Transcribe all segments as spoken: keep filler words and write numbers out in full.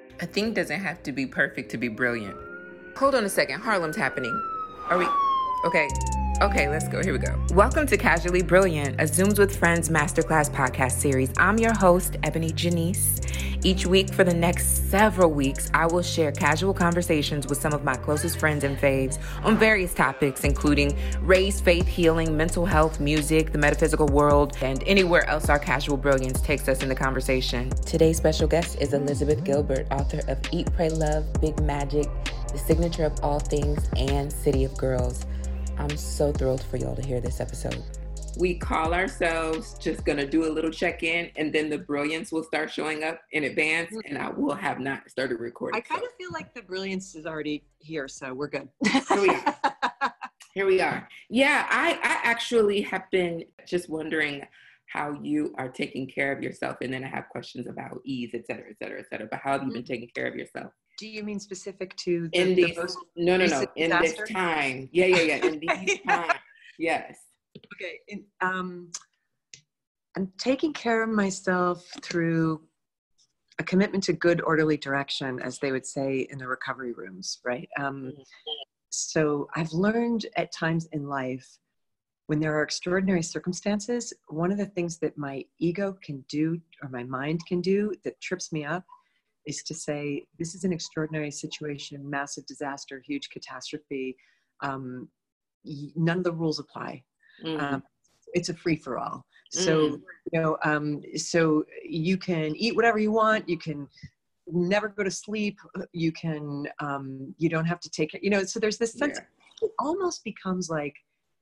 A thing doesn't have to be perfect to be brilliant. Hold on a second. Harlem's happening. Are we? Okay. Okay, let's go. Here we go. Welcome to Casually Brilliant, a Zooms with Friends masterclass podcast series. I'm your host, Ebony Janice. Each week for the next several weeks, I will share casual conversations with some of my closest friends and faves on various topics, including race, faith, healing, mental health, music, the metaphysical world, and anywhere else our casual brilliance takes us in the conversation. Today's special guest is Elizabeth Gilbert, author of Eat, Pray, Love, Big Magic, The Signature of All Things, and City of Girls. I'm so thrilled for y'all to hear this episode. We call ourselves just going to do a little check-in, and then the brilliance will start showing up in advance, and I will have not started recording. I kind so. of feel like the brilliance is already here, so we're good. Here we are. Here we are. Yeah, I, I actually have been just wondering how you are taking care of yourself, and then I have questions about ease, et cetera, et cetera, et cetera. But how have you been taking care of yourself? Do you mean specific to the, in these, the most no, no, no, in disaster? this time. Yeah, yeah, yeah, in these times. Yes. Okay. In, um, I'm taking care of myself through a commitment to good, orderly direction, as they would say in the recovery rooms, right? Um, so I've learned at times in life, when there are extraordinary circumstances, one of the things that my ego can do, or my mind can do, that trips me up, is to say, this is an extraordinary situation, massive disaster, huge catastrophe. Um, none of the rules apply. Mm. Um, it's a free-for-all. So, mm. you know, um, so you can eat whatever you want. You can never go to sleep. You can, um, you don't have to take it, you know, so there's this sense, yeah. It almost becomes like,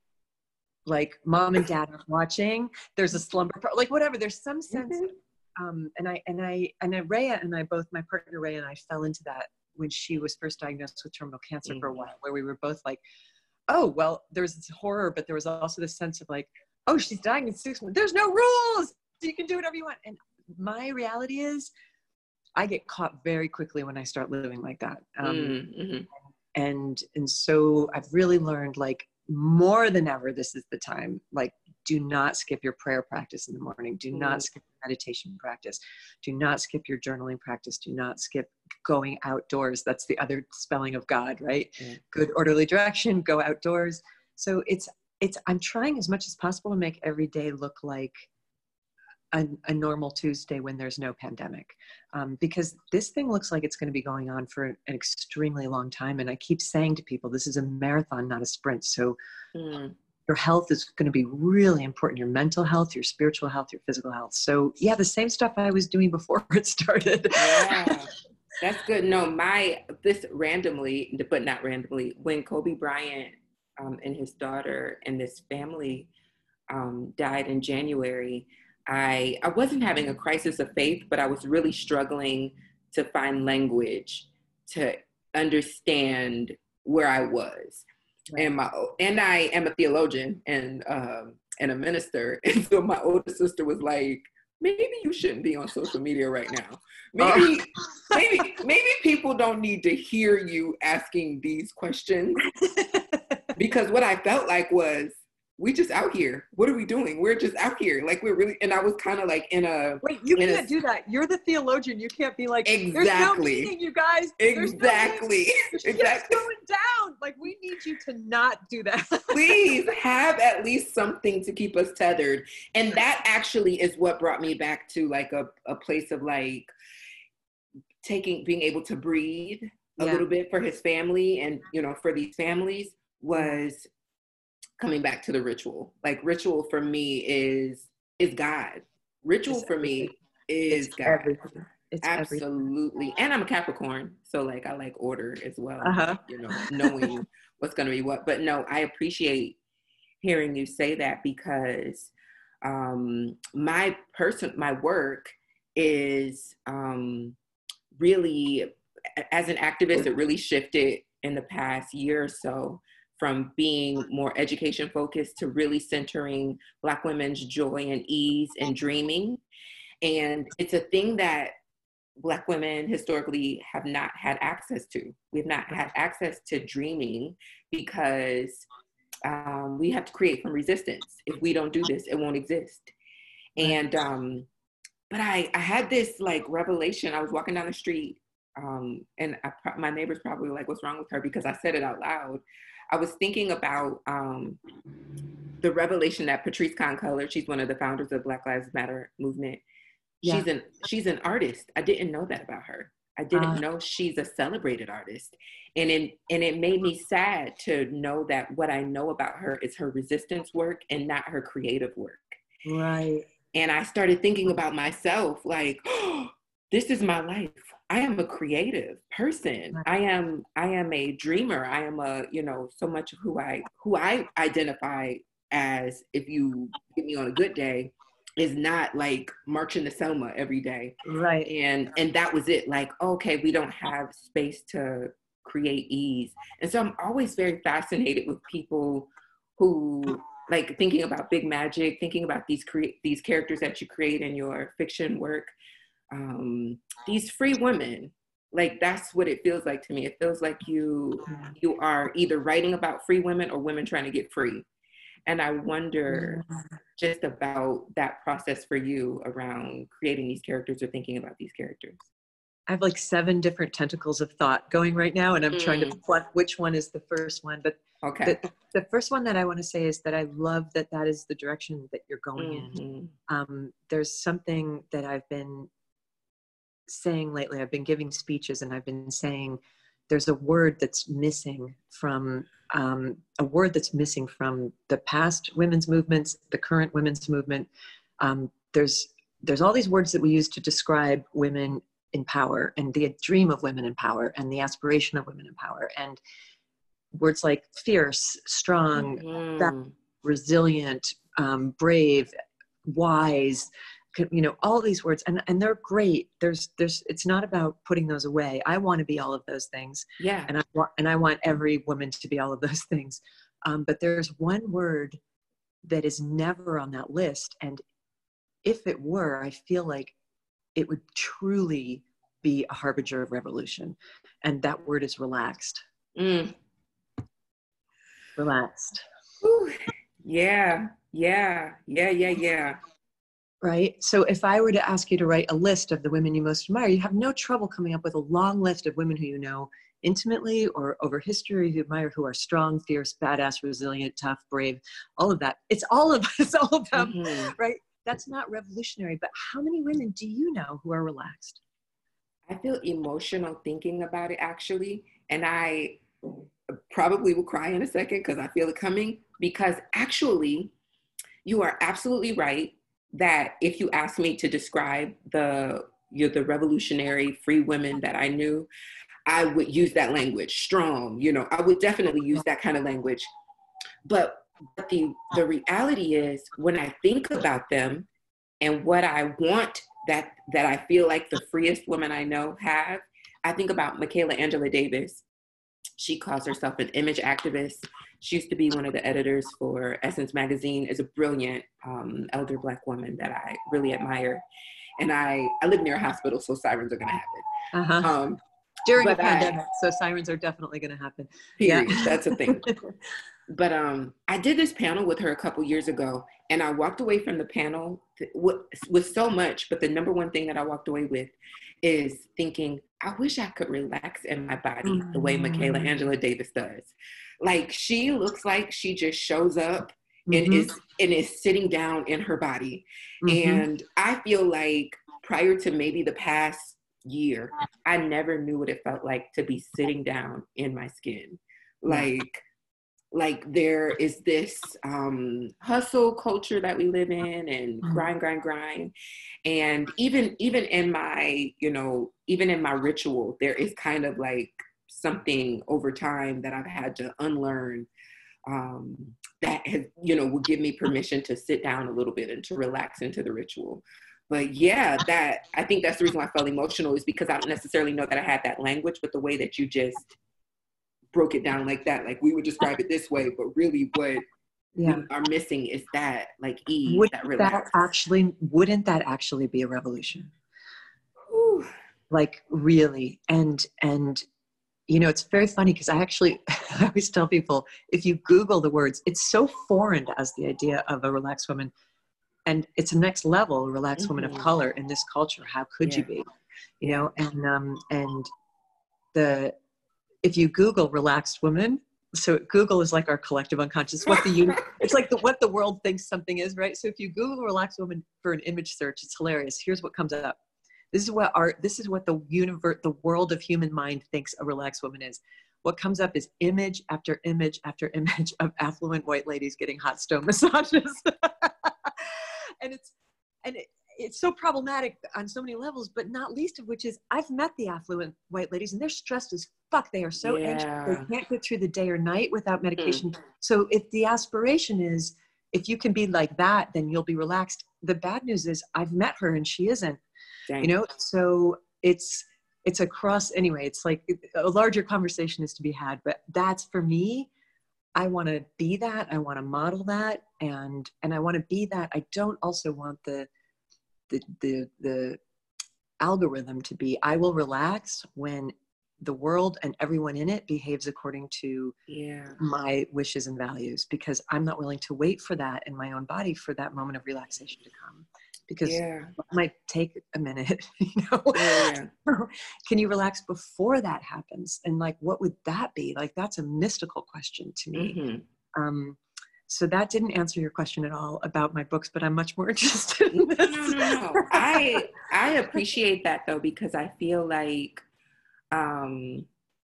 like mom and dad are watching. There's a slumber, like whatever, there's some sense mm-hmm. of, Um, and I, and I, and I, Rhea and I both, my partner Rhea and I fell into that when she was first diagnosed with terminal cancer mm-hmm. for a while, where we were both like, oh, well, there was this horror, but there was also this sense of like, oh, she's dying in six months. There's no rules. You can do whatever you want. And my reality is I get caught very quickly when I start living like that. Um, mm-hmm. and, and so I've really learned, like, more than ever, this is the time, like, do not skip your prayer practice in the morning. Do not mm. skip your meditation practice. Do not skip your journaling practice. Do not skip going outdoors. That's the other spelling of God, right? Mm. Good orderly direction, go outdoors. So it's, it's, I'm trying as much as possible to make every day look like a, a normal Tuesday when there's no pandemic. Um, because this thing looks like it's going to be going on for an extremely long time. And I keep saying to people, this is a marathon, not a sprint. So mm. your health is going to be really important. Your mental health, your spiritual health, your physical health. So yeah, the same stuff I was doing before it started. Yeah, that's good. No, my, this randomly, but not randomly, when Kobe Bryant um, and his daughter and this family um, died in January, I, I wasn't having a crisis of faith, but I was really struggling to find language to understand where I was. Right. And my and I am a theologian and um, and a minister, and so my older sister was like, maybe you shouldn't be on social media right now. Maybe oh. maybe maybe people don't need to hear you asking these questions, because what I felt like was, we just out here. What are we doing? We're just out here. Like, we're really, and I was kind of like in a. Wait, you can't a, do that. You're the theologian. You can't be like, exactly. There's no meeting, you guys. Exactly. There's no exactly. going down. Like, we need you to not do that. Please have at least something to keep us tethered. And that actually is what brought me back to like a, a place of like taking, being able to breathe a yeah. little bit for his family and, you know, for these families was coming back to the ritual. Like, ritual for me is is God. Ritual it's for everything. me is it's God. Everything. It's absolutely. Everything. And I'm a Capricorn, so like I like order as well. Uh-huh. You know, knowing what's going to be what. But no, I appreciate hearing you say that, because um, my person, my work is um, really, as an activist, it really shifted in the past year or so, from being more education focused to really centering Black women's joy and ease and dreaming. And it's a thing that Black women historically have not had access to. We've not had access to dreaming because um, we have to create from resistance. If we don't do this, it won't exist. And, um, but I, I had this like revelation. I was walking down the street um, and I, my neighbors probably were like, what's wrong with her? Because I said it out loud. I was thinking about um, the revelation that Patrisse Khan-Cullors, she's one of the founders of Black Lives Matter movement. Yeah. She's an she's an artist. I didn't know that about her. I didn't uh, know she's a celebrated artist. And it, and it made me sad to know that what I know about her is her resistance work and not her creative work. Right. And I started thinking about myself, like, oh, this is my life. I am a creative person. I am, I am a dreamer. I am a, you know, so much of who I, who I identify as, if you get me on a good day, is not like marching to Selma every day. Right. And, and that was it. Like, okay, we don't have space to create ease. And so I'm always very fascinated with people who, like, thinking about Big Magic, thinking about these create these characters that you create in your fiction work, um, these free women. Like, that's what it feels like to me. It feels like you you are either writing about free women or women trying to get free. And I wonder just about that process for you around creating these characters or thinking about these characters. I have like seven different tentacles of thought going right now, and I'm mm. trying to pluck which one is the first one. But okay. the, the first one that I want to say is that I love that that is the direction that you're going mm-hmm. in. Um, there's something that I've been saying lately. I've been giving speeches, and I've been saying there's a word that's missing from um, a word that's missing from the past women's movements, the current women's movement. Um, there's there's all these words that we use to describe women in power and the dream of women in power and the aspiration of women in power, and words like fierce, strong, mm-hmm. resilient, um, brave, wise, you know, all these words, and, and they're great. There's, there's, it's not about putting those away. I want to be all of those things. Yeah. And I want, and I want every woman to be all of those things. Um, but there's one word that is never on that list. And if it were, I feel like it would truly be a harbinger of revolution. And that word is relaxed. Mm. Relaxed. Ooh. Yeah, yeah, yeah, yeah, yeah. Right? So if I were to ask you to write a list of the women you most admire, you have no trouble coming up with a long list of women who you know intimately or over history, who you admire, who are strong, fierce, badass, resilient, tough, brave, all of that. It's all of it's all of them, mm-hmm. right? That's not revolutionary, but how many women do you know who are relaxed? I feel emotional thinking about it, actually. And I probably will cry in a second because I feel it coming, because actually you are absolutely right that if you ask me to describe the, you know, the revolutionary free women that I knew, I would use that language, strong, you know, I would definitely use that kind of language. But But the, the reality is, when I think about them and what I want that, that I feel like the freest women I know have, I think about Michaela Angela Davis. She calls herself an image activist. She used to be one of the editors for Essence Magazine, is a brilliant um, elder Black woman that I really admire. And I, I live near a hospital, so sirens are gonna happen. Uh-huh. Um, During a pandemic, I, so sirens are definitely gonna happen. Period, yeah. That's a thing. But um, I did this panel with her a couple years ago, and I walked away from the panel th- with, with so much, but the number one thing that I walked away with is thinking, I wish I could relax in my body mm-hmm. the way Michaela Angela Davis does. Like, she looks like she just shows up mm-hmm. and is and is sitting down in her body. Mm-hmm. And I feel like prior to maybe the past year, I never knew what it felt like to be sitting down in my skin. Like, like there is this um, hustle culture that we live in, and grind, grind, grind. And even, even in my, you know, even in my ritual, there is kind of like something over time that I've had to unlearn um, that has, you know, will give me permission to sit down a little bit and to relax into the ritual. But yeah, that, I think that's the reason why I felt emotional, is because I don't necessarily know that I had that language, but the way that you just broke it down like that, like we would describe it this way, but really what yeah. we are missing is that like ease, would that relax. That actually, wouldn't that actually be a revolution? Whew. Like really, and, and, you know, it's very funny because I actually, I always tell people, if you Google the words, it's so foreign to us, the idea of a relaxed woman. And it's a next level, relaxed mm-hmm. woman of color in this culture. How could yeah. you be? you know, and, um, and the, if you Google relaxed woman, so Google is like our collective unconscious, what the, uni- it's like the, what the world thinks something is, right? So if you Google relaxed woman for an image search, it's hilarious. Here's what comes up. This is what our, this is what the universe, the world of human mind thinks a relaxed woman is. What comes up is image after image after image of affluent white ladies getting hot stone massages. And it's, and it, it's so problematic on so many levels, but not least of which is I've met the affluent white ladies and they're stressed as fuck. They are so yeah. anxious. They can't get through the day or night without medication. Mm. So if the aspiration is, if you can be like that, then you'll be relaxed. The bad news is I've met her and she isn't, Dang. you know? So it's, it's a cross anyway. It's like a larger conversation is to be had, but that's for me. I want to be that. I want to model that. And, and I want to be that. I don't also want the, the, the, the algorithm to be, I will relax when the world and everyone in it behaves according to yeah. my wishes and values, because I'm not willing to wait for that in my own body for that moment of relaxation to come, because yeah. it might take a minute, you know, yeah, yeah. Can you relax before that happens? And like, what would that be? Like, that's a mystical question to me. Mm-hmm. Um, so that didn't answer your question at all about my books, but I'm much more interested in this. No, no, no. I, I appreciate that though, because I feel like, um,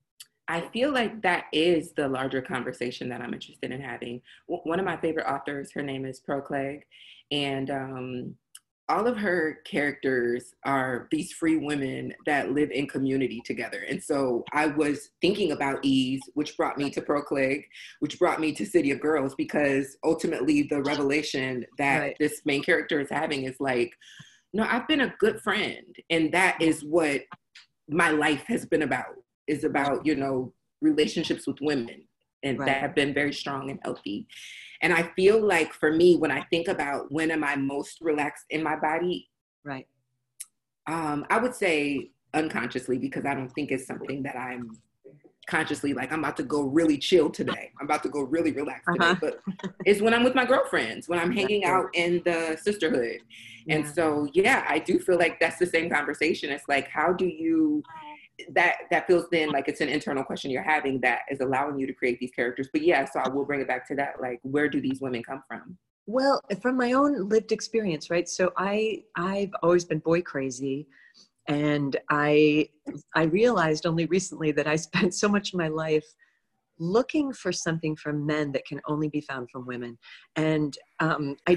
I feel like that is the larger conversation that I'm interested in having. W- one of my favorite authors, her name is Pearl Cleage, and um, all of her characters are these free women that live in community together. And so I was thinking about Ease, which brought me to Pearl Cleage, which brought me to City of Girls, because ultimately the revelation that right. this main character is having is like, no, I've been a good friend. And that is what my life has been about, is about, you know, relationships with women, and right. that have been very strong and healthy. And I feel like for me, when I think about when am I most relaxed in my body, right? Um, I would say unconsciously, because I don't think it's something that I'm consciously like, I'm about to go really chill today. I'm about to go really relax today. Uh-huh. But it's when I'm with my girlfriends, when I'm hanging out in the sisterhood. Yeah. And so, yeah, I do feel like that's the same conversation. It's like, how do you, that, that feels then like it's an internal question you're having that is allowing you to create these characters. But yeah, so I will bring it back to that. Like, where do these women come from? Well, from my own lived experience, right? So I, I've always been boy crazy. And I, I realized only recently that I spent so much of my life looking for something from men that can only be found from women. And um, I,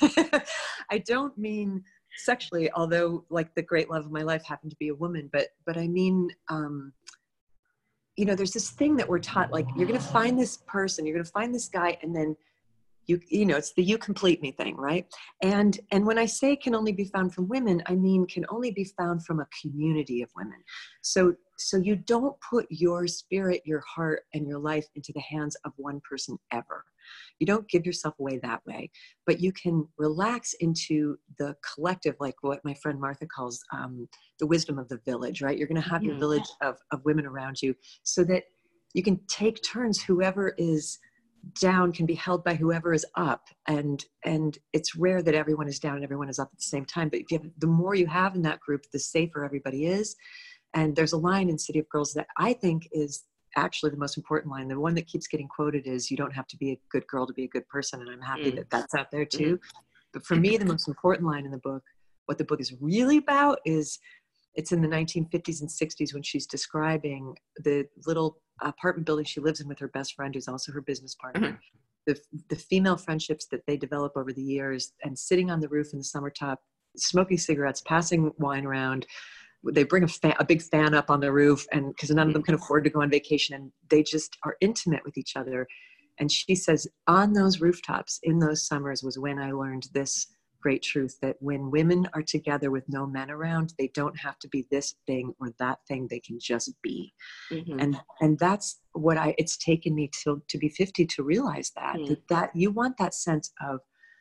I don't mean sexually, although like the great love of my life happened to be a woman, but, but I mean, um, you know, there's this thing that we're taught, like, you're going to find this person, you're going to find this guy, and then You, you know, it's the you complete me thing, right? And and when I say can only be found from women, I mean can only be found from a community of women. So so you don't put your spirit, your heart, and your life into the hands of one person ever. You don't give yourself away that way, but you can relax into the collective, like what my friend Martha calls um, the wisdom of the village, right? You're going to have mm-hmm. your village of, of women around you, so that you can take turns. Whoever is down can be held by whoever is up, and and it's rare that everyone is down and everyone is up at the same time. But if you have, the more you have in that group, the safer everybody is. And there's a line in City of Girls that I think is actually the most important line. The one that keeps getting quoted is, you don't have to be a good girl to be a good person. And I'm happy mm. that that's out there too. Mm. But for me, the most important line in the book, what the book is really about, is it's in the nineteen fifties and sixties when she's describing the little apartment building she lives in with her best friend, who's also her business partner. Mm-hmm. The, the female friendships that they develop over the years, and sitting on the roof in the summertop, smoking cigarettes, passing wine around. They bring a, fan, a big fan up on the roof, and because none of them can afford to go on vacation, and they just are intimate with each other. And she says, on those rooftops in those summers was when I learned this great truth, that when women are together with no men around, they don't have to be this thing or that thing, they can just be. Mm-hmm. And and that's what I, it's taken me till to be fifty to realize that, mm. that, that you want that sense of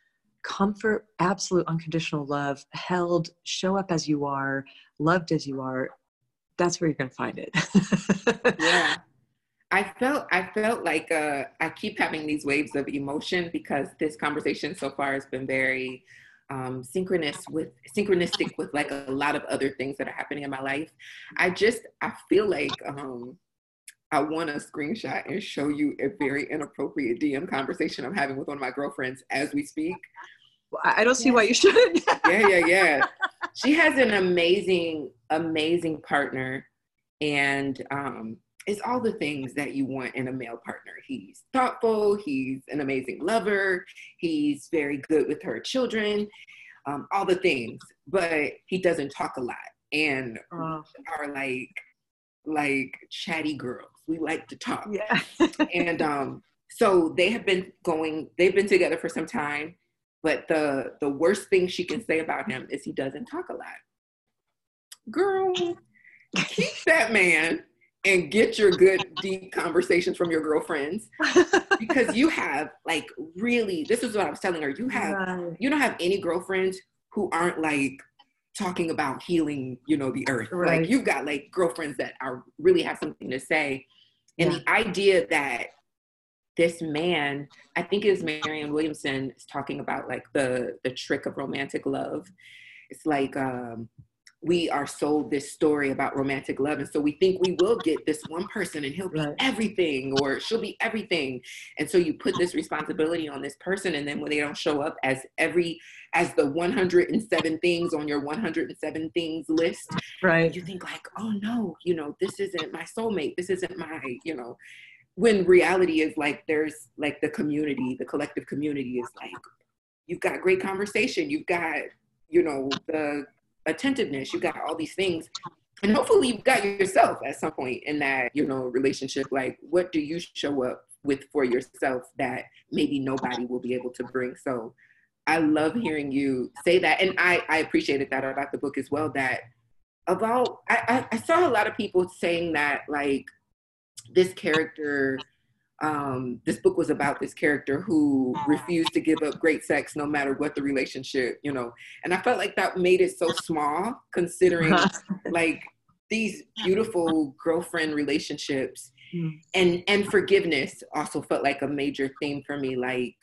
comfort, absolute unconditional love, held, show up as you are, loved as you are. That's where you're going to find it. Yeah. I felt, I felt like uh, I keep having these waves of emotion, because this conversation so far has been very um, synchronous with synchronistic with like a lot of other things that are happening in my life. I just, I feel like, um, I want to screenshot and show you a very inappropriate D M conversation I'm having with one of my girlfriends as we speak. I don't see why you should. yeah, yeah, yeah. She has an amazing, amazing partner, and um, it's all the things that you want in a male partner. He's thoughtful. He's an amazing lover. He's very good with her children, um, all the things, but he doesn't talk a lot and oh. are like, like chatty girls. We like to talk. Yeah. and um, so they have been going, they've been together for some time, but the, the worst thing she can say about him is he doesn't talk a lot. Girl, keep that man and get your good, deep conversations from your girlfriends, because you have like really, this is what I was telling her, you have, right. you don't have any girlfriends who aren't like talking about healing, you know, the earth. Right. Like you've got like girlfriends that are really have something to say. And yeah. the idea that this man, I think it was Marianne Williamson, is talking about like the, the trick of romantic love. It's like, um, we are sold this story about romantic love. And so we think we will get this one person and he'll be right. everything, or she'll be everything. And so you put this responsibility on this person. And then when they don't show up as every, as the one hundred seven things on your one hundred seven things list, right. you think like, oh no, you know, this isn't my soulmate. This isn't my, you know, when reality is like, there's like the community, the collective community is like, you've got great conversation. You've got, you know, the attentiveness, you got all these things, and hopefully you've got yourself at some point in that, you know, relationship. Like, what do you show up with for yourself that maybe nobody will be able to bring? So I love hearing you say that, and I, I appreciated that about the book as well, that about, I, I saw a lot of people saying that like this character, um, this book was about this character who refused to give up great sex no matter what the relationship, you know, and I felt like that made it so small considering like these beautiful girlfriend relationships. Mm. and, and forgiveness also felt like a major theme for me. Like,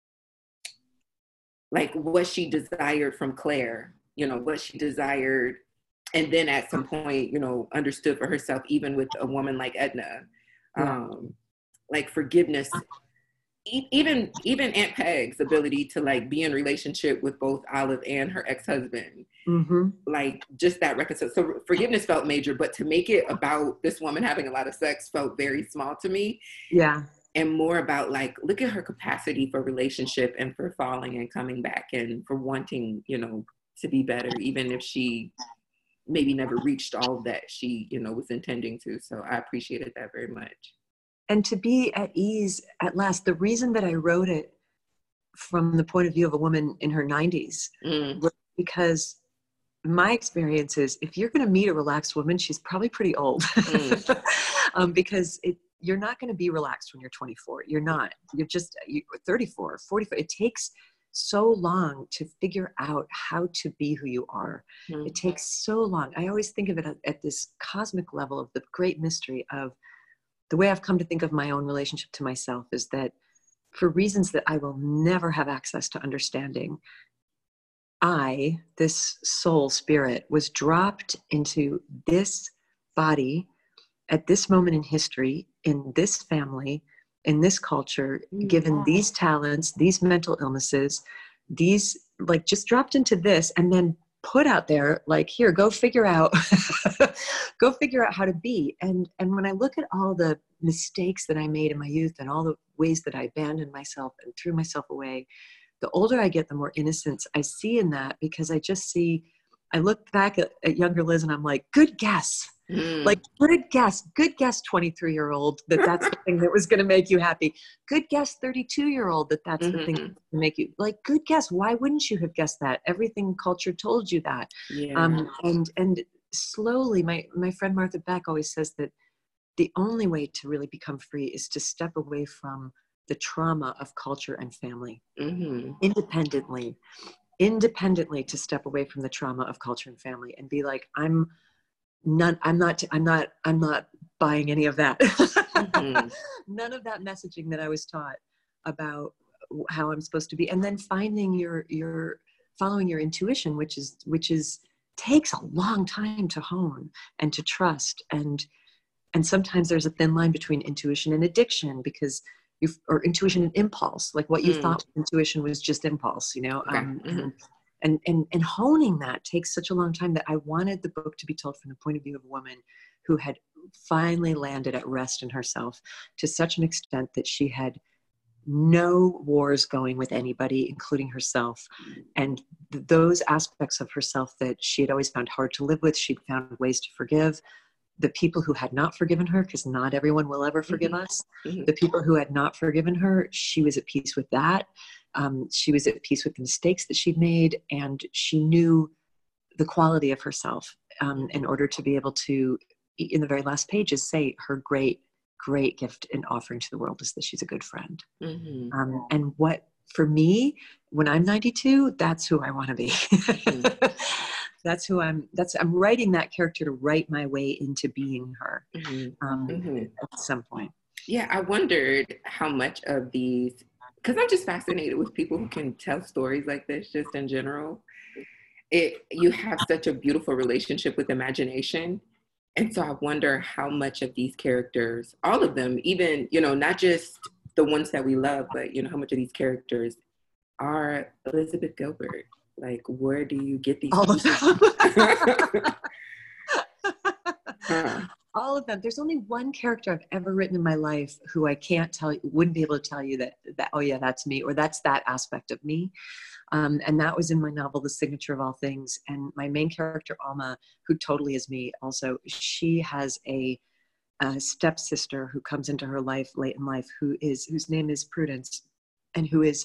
like what she desired from Claire, you know, what she desired. And then at some point, you know, understood for herself, even with a woman like Edna, um, like forgiveness, e- even even Aunt Peg's ability to like be in relationship with both Olive and her ex-husband, mm-hmm. like just that reconciliation. So forgiveness felt major, but to make it about this woman having a lot of sex felt very small to me. Yeah. And more about like, look at her capacity for relationship and for falling and coming back and for wanting, you know, to be better, even if she maybe never reached all that she, you know, was intending to. So I appreciated that very much. And to be at ease at last. The reason that I wrote it from the point of view of a woman in her nineties mm. was because my experience is if you're going to meet a relaxed woman, she's probably pretty old. Mm. um, because it, you're not going to be relaxed when you're twenty-four. You're not. You're just you're thirty-four, forty-four. It takes so long to figure out how to be who you are. Mm. It takes so long. I always think of it at, at this cosmic level of the great mystery of the way I've come to think of my own relationship to myself is that for reasons that I will never have access to understanding, I, this soul spirit, was dropped into this body at this moment in history, in this family, in this culture, yeah. given these talents, these mental illnesses, these, like just dropped into this and then put out there, like, here, go figure out, go figure out how to be. And, and when I look at all the mistakes that I made in my youth and all the ways that I abandoned myself and threw myself away, the older I get, the more innocence I see in that, because I just see, I look back at, at younger Liz and I'm like, good guess. Mm. Like, good guess, good guess, twenty-three-year-old, that that's the thing that was going to make you happy. Good guess, thirty-two-year-old, that that's mm-hmm. the thing that will make you, like, good guess. Why wouldn't you have guessed that? Everything culture told you that. Yeah. Um, and and slowly, my, my friend Martha Beck always says that the only way to really become free is to step away from the trauma of culture and family. Mm-hmm. Independently, independently to step away from the trauma of culture and family and be like, I'm None, I'm not, I'm not, I'm not buying any of that. Mm-hmm. None of that messaging that I was taught about how I'm supposed to be. And then finding your, your following your intuition, which is, which is, takes a long time to hone and to trust. And, and sometimes there's a thin line between intuition and addiction, because you, or intuition and impulse, like what you mm. thought intuition was just impulse, you know, okay. um, mm-hmm. and, and, and, and honing that takes such a long time that I wanted the book to be told from the point of view of a woman who had finally landed at rest in herself to such an extent that she had no wars going with anybody, including herself. And th- those aspects of herself that she had always found hard to live with, she'd found ways to forgive. The people who had not forgiven her, because not everyone will ever forgive mm-hmm. us, mm-hmm. the people who had not forgiven her, she was at peace with that. Um, she was at peace with the mistakes that she'd made, and she knew the quality of herself um, in order to be able to, in the very last pages, say her great great gift and offering to the world is that she's a good friend. Mm-hmm. Um, and what, for me, when I'm ninety-two, that's who I want to be. Mm-hmm. That's who I'm, that's, I'm writing that character to write my way into being her mm-hmm. Um, mm-hmm. at some point. Yeah. I wondered how much of these, because I'm just fascinated with people who can tell stories like this just in general. It, you have such a beautiful relationship with imagination. And so I wonder how much of these characters, all of them, even, you know, not just the ones that we love, but, you know, how much of these characters are Elizabeth Gilbert? Like, where do you get these? All of them. huh. All of them. There's only one character I've ever written in my life who I can't tell you, wouldn't be able to tell you that, that oh yeah, that's me, or that's that aspect of me. Um, and that was in my novel, The Signature of All Things. And my main character, Alma, who totally is me also, she has a, a stepsister who comes into her life late in life, who is, whose name is Prudence, and who is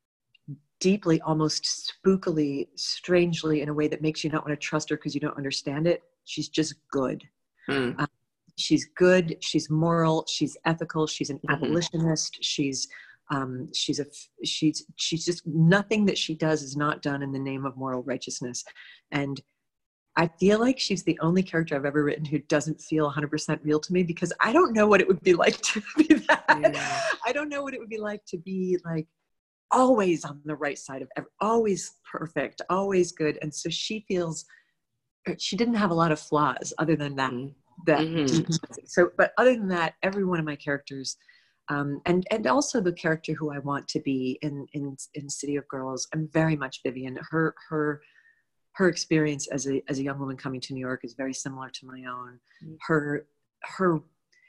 deeply, almost spookily, strangely, in a way that makes you not want to trust her because you don't understand it. She's just good. Mm. Um, she's good. She's moral. She's ethical. She's an mm-hmm. abolitionist. She's Um, she's a, she's, she's just, nothing that she does is not done in the name of moral righteousness. And I feel like she's the only character I've ever written who doesn't feel one hundred percent real to me, because I don't know what it would be like to be that. Yeah. I don't know what it would be like to be like always on the right side of every, always perfect, always good. And so she feels, she didn't have a lot of flaws other than that. Mm-hmm. that mm-hmm. So, but other than that, every one of my characters, Um, and, and also the character who I want to be in, in, in City of Girls, I'm very much Vivian. Her, her, her experience as a, as a young woman coming to New York is very similar to my own. Her, her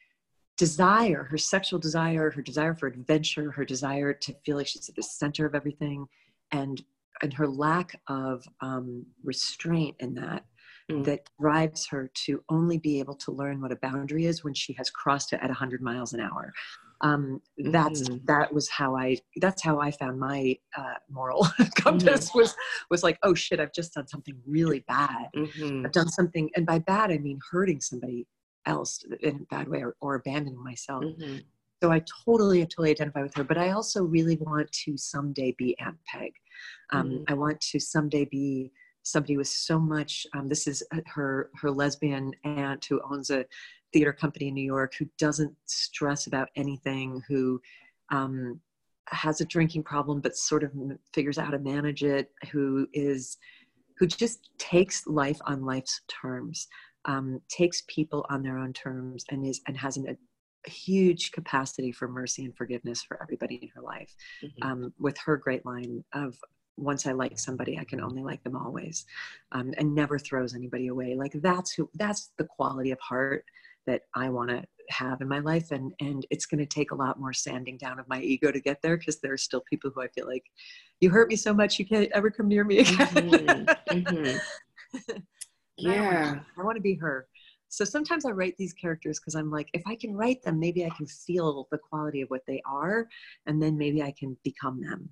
desire, her sexual desire, her desire for adventure, her desire to feel like she's at the center of everything, and, and her lack of um, restraint in that, mm. that drives her to only be able to learn what a boundary is when she has crossed it at one hundred miles an hour. Um, that's, mm. that was how I, that's how I found my, uh, moral compass mm-hmm. was, was like, oh shit, I've just done something really bad. Mm-hmm. I've done something, and by bad, I mean hurting somebody else in a bad way, or, or abandoning myself. Mm-hmm. So I totally, totally identify with her, but I also really want to someday be Aunt Peg. Um, mm-hmm. I want to someday be somebody with so much, um, this is her, her lesbian aunt who owns a theater company in New York, who doesn't stress about anything, who um, has a drinking problem, but sort of figures out how to manage it, who is, who just takes life on life's terms, um, takes people on their own terms, and is, and has an, a huge capacity for mercy and forgiveness for everybody in her life. Mm-hmm. Um, with her great line of, once I like somebody, I can only like them always, um, and never throws anybody away. Like that's who, that's the quality of heart that I want to have in my life. And, and it's going to take a lot more sanding down of my ego to get there, because there are still people who I feel like, you hurt me so much, you can't ever come near me again. Mm-hmm. Mm-hmm. Yeah. I want to be her. So sometimes I write these characters because I'm like, if I can write them, maybe I can feel the quality of what they are, and then maybe I can become them.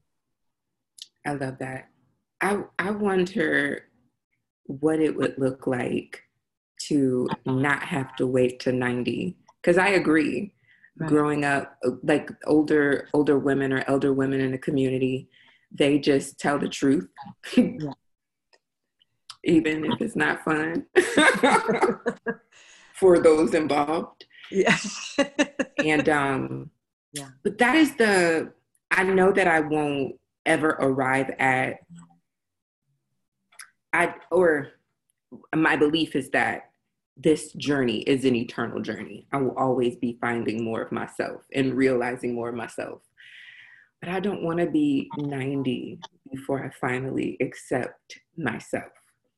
I love that. I I wonder what it would look like to not have to wait to ninety. Because I agree, right. Growing up, like older older women or elder women in the community, they just tell the truth, yeah. Even if it's not fun for those involved. Yeah. And um, yeah. But that is the, I know that I won't ever arrive at I, or my belief is that this journey is an eternal journey. I will always be finding more of myself and realizing more of myself. But I don't want to be ninety before I finally accept myself.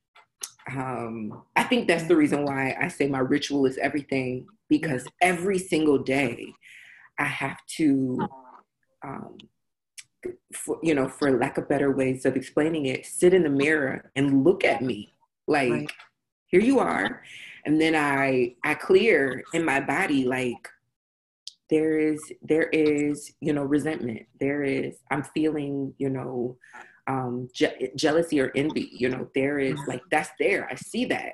Um, I think that's the reason why I say my ritual is everything, because every single day I have to, um, for, you know, for lack of better ways of explaining it, sit in the mirror and look at me like, right. Here you are. And then I, I clear in my body, like, there is, there is, you know, resentment. There is, I'm feeling, you know, um, je- jealousy or envy, you know, there is like, that's there. I see that.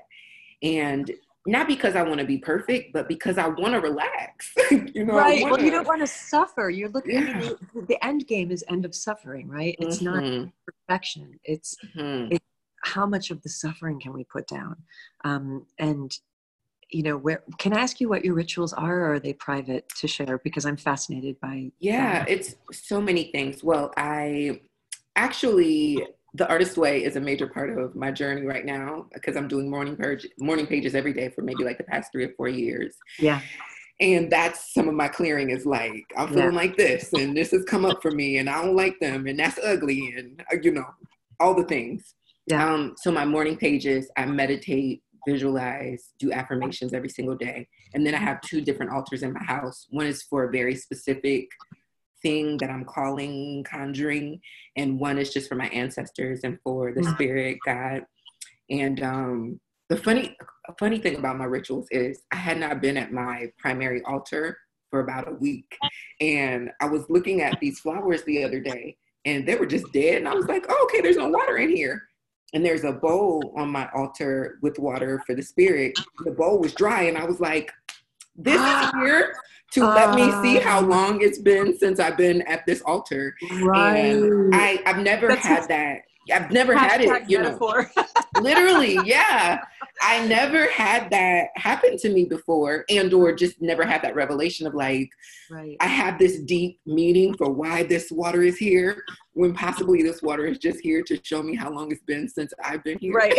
And not because I want to be perfect, but because I want to relax. you know, right. Wanna, well, you don't want to suffer. You're looking, yeah. I mean, the, the end game is end of suffering, right? It's mm-hmm. not perfection. It's, mm-hmm. it's how much of the suffering can we put down? Um, and, you know, where, can I ask you what your rituals are, or are they private to share? Because I'm fascinated by Yeah, that. It's so many things. Well, I actually, the Artist Way is a major part of my journey right now, because I'm doing morning purge, morning pages every day for maybe like the past three or four years. Yeah. And that's some of my clearing is like, I'm feeling yeah. like this, and this has come up for me, and I don't like them, and that's ugly, and you know, all the things. Yeah. Um, so my morning pages, I meditate, visualize, do affirmations every single day. And then I have two different altars in my house. One is for a very specific thing that I'm calling, conjuring, and one is just for my ancestors and for the spirit, God. And um, the funny, funny thing about my rituals is I had not been at my primary altar for about a week. And I was looking at these flowers the other day, and they were just dead. And I was like, oh, okay, there's no water in here. And there's a bowl on my altar with water for the spirit. The bowl was dry, and I was like, this is here to uh, let me see how long it's been since I've been at this altar. Right. And I, I've never That's had that. I've never had it, you metaphor. know. Literally, yeah. I never had that happen to me before, and or just never had that revelation of like, right. I have this deep meaning for why this water is here, when possibly this water is just here to show me how long it's been since I've been here. Right.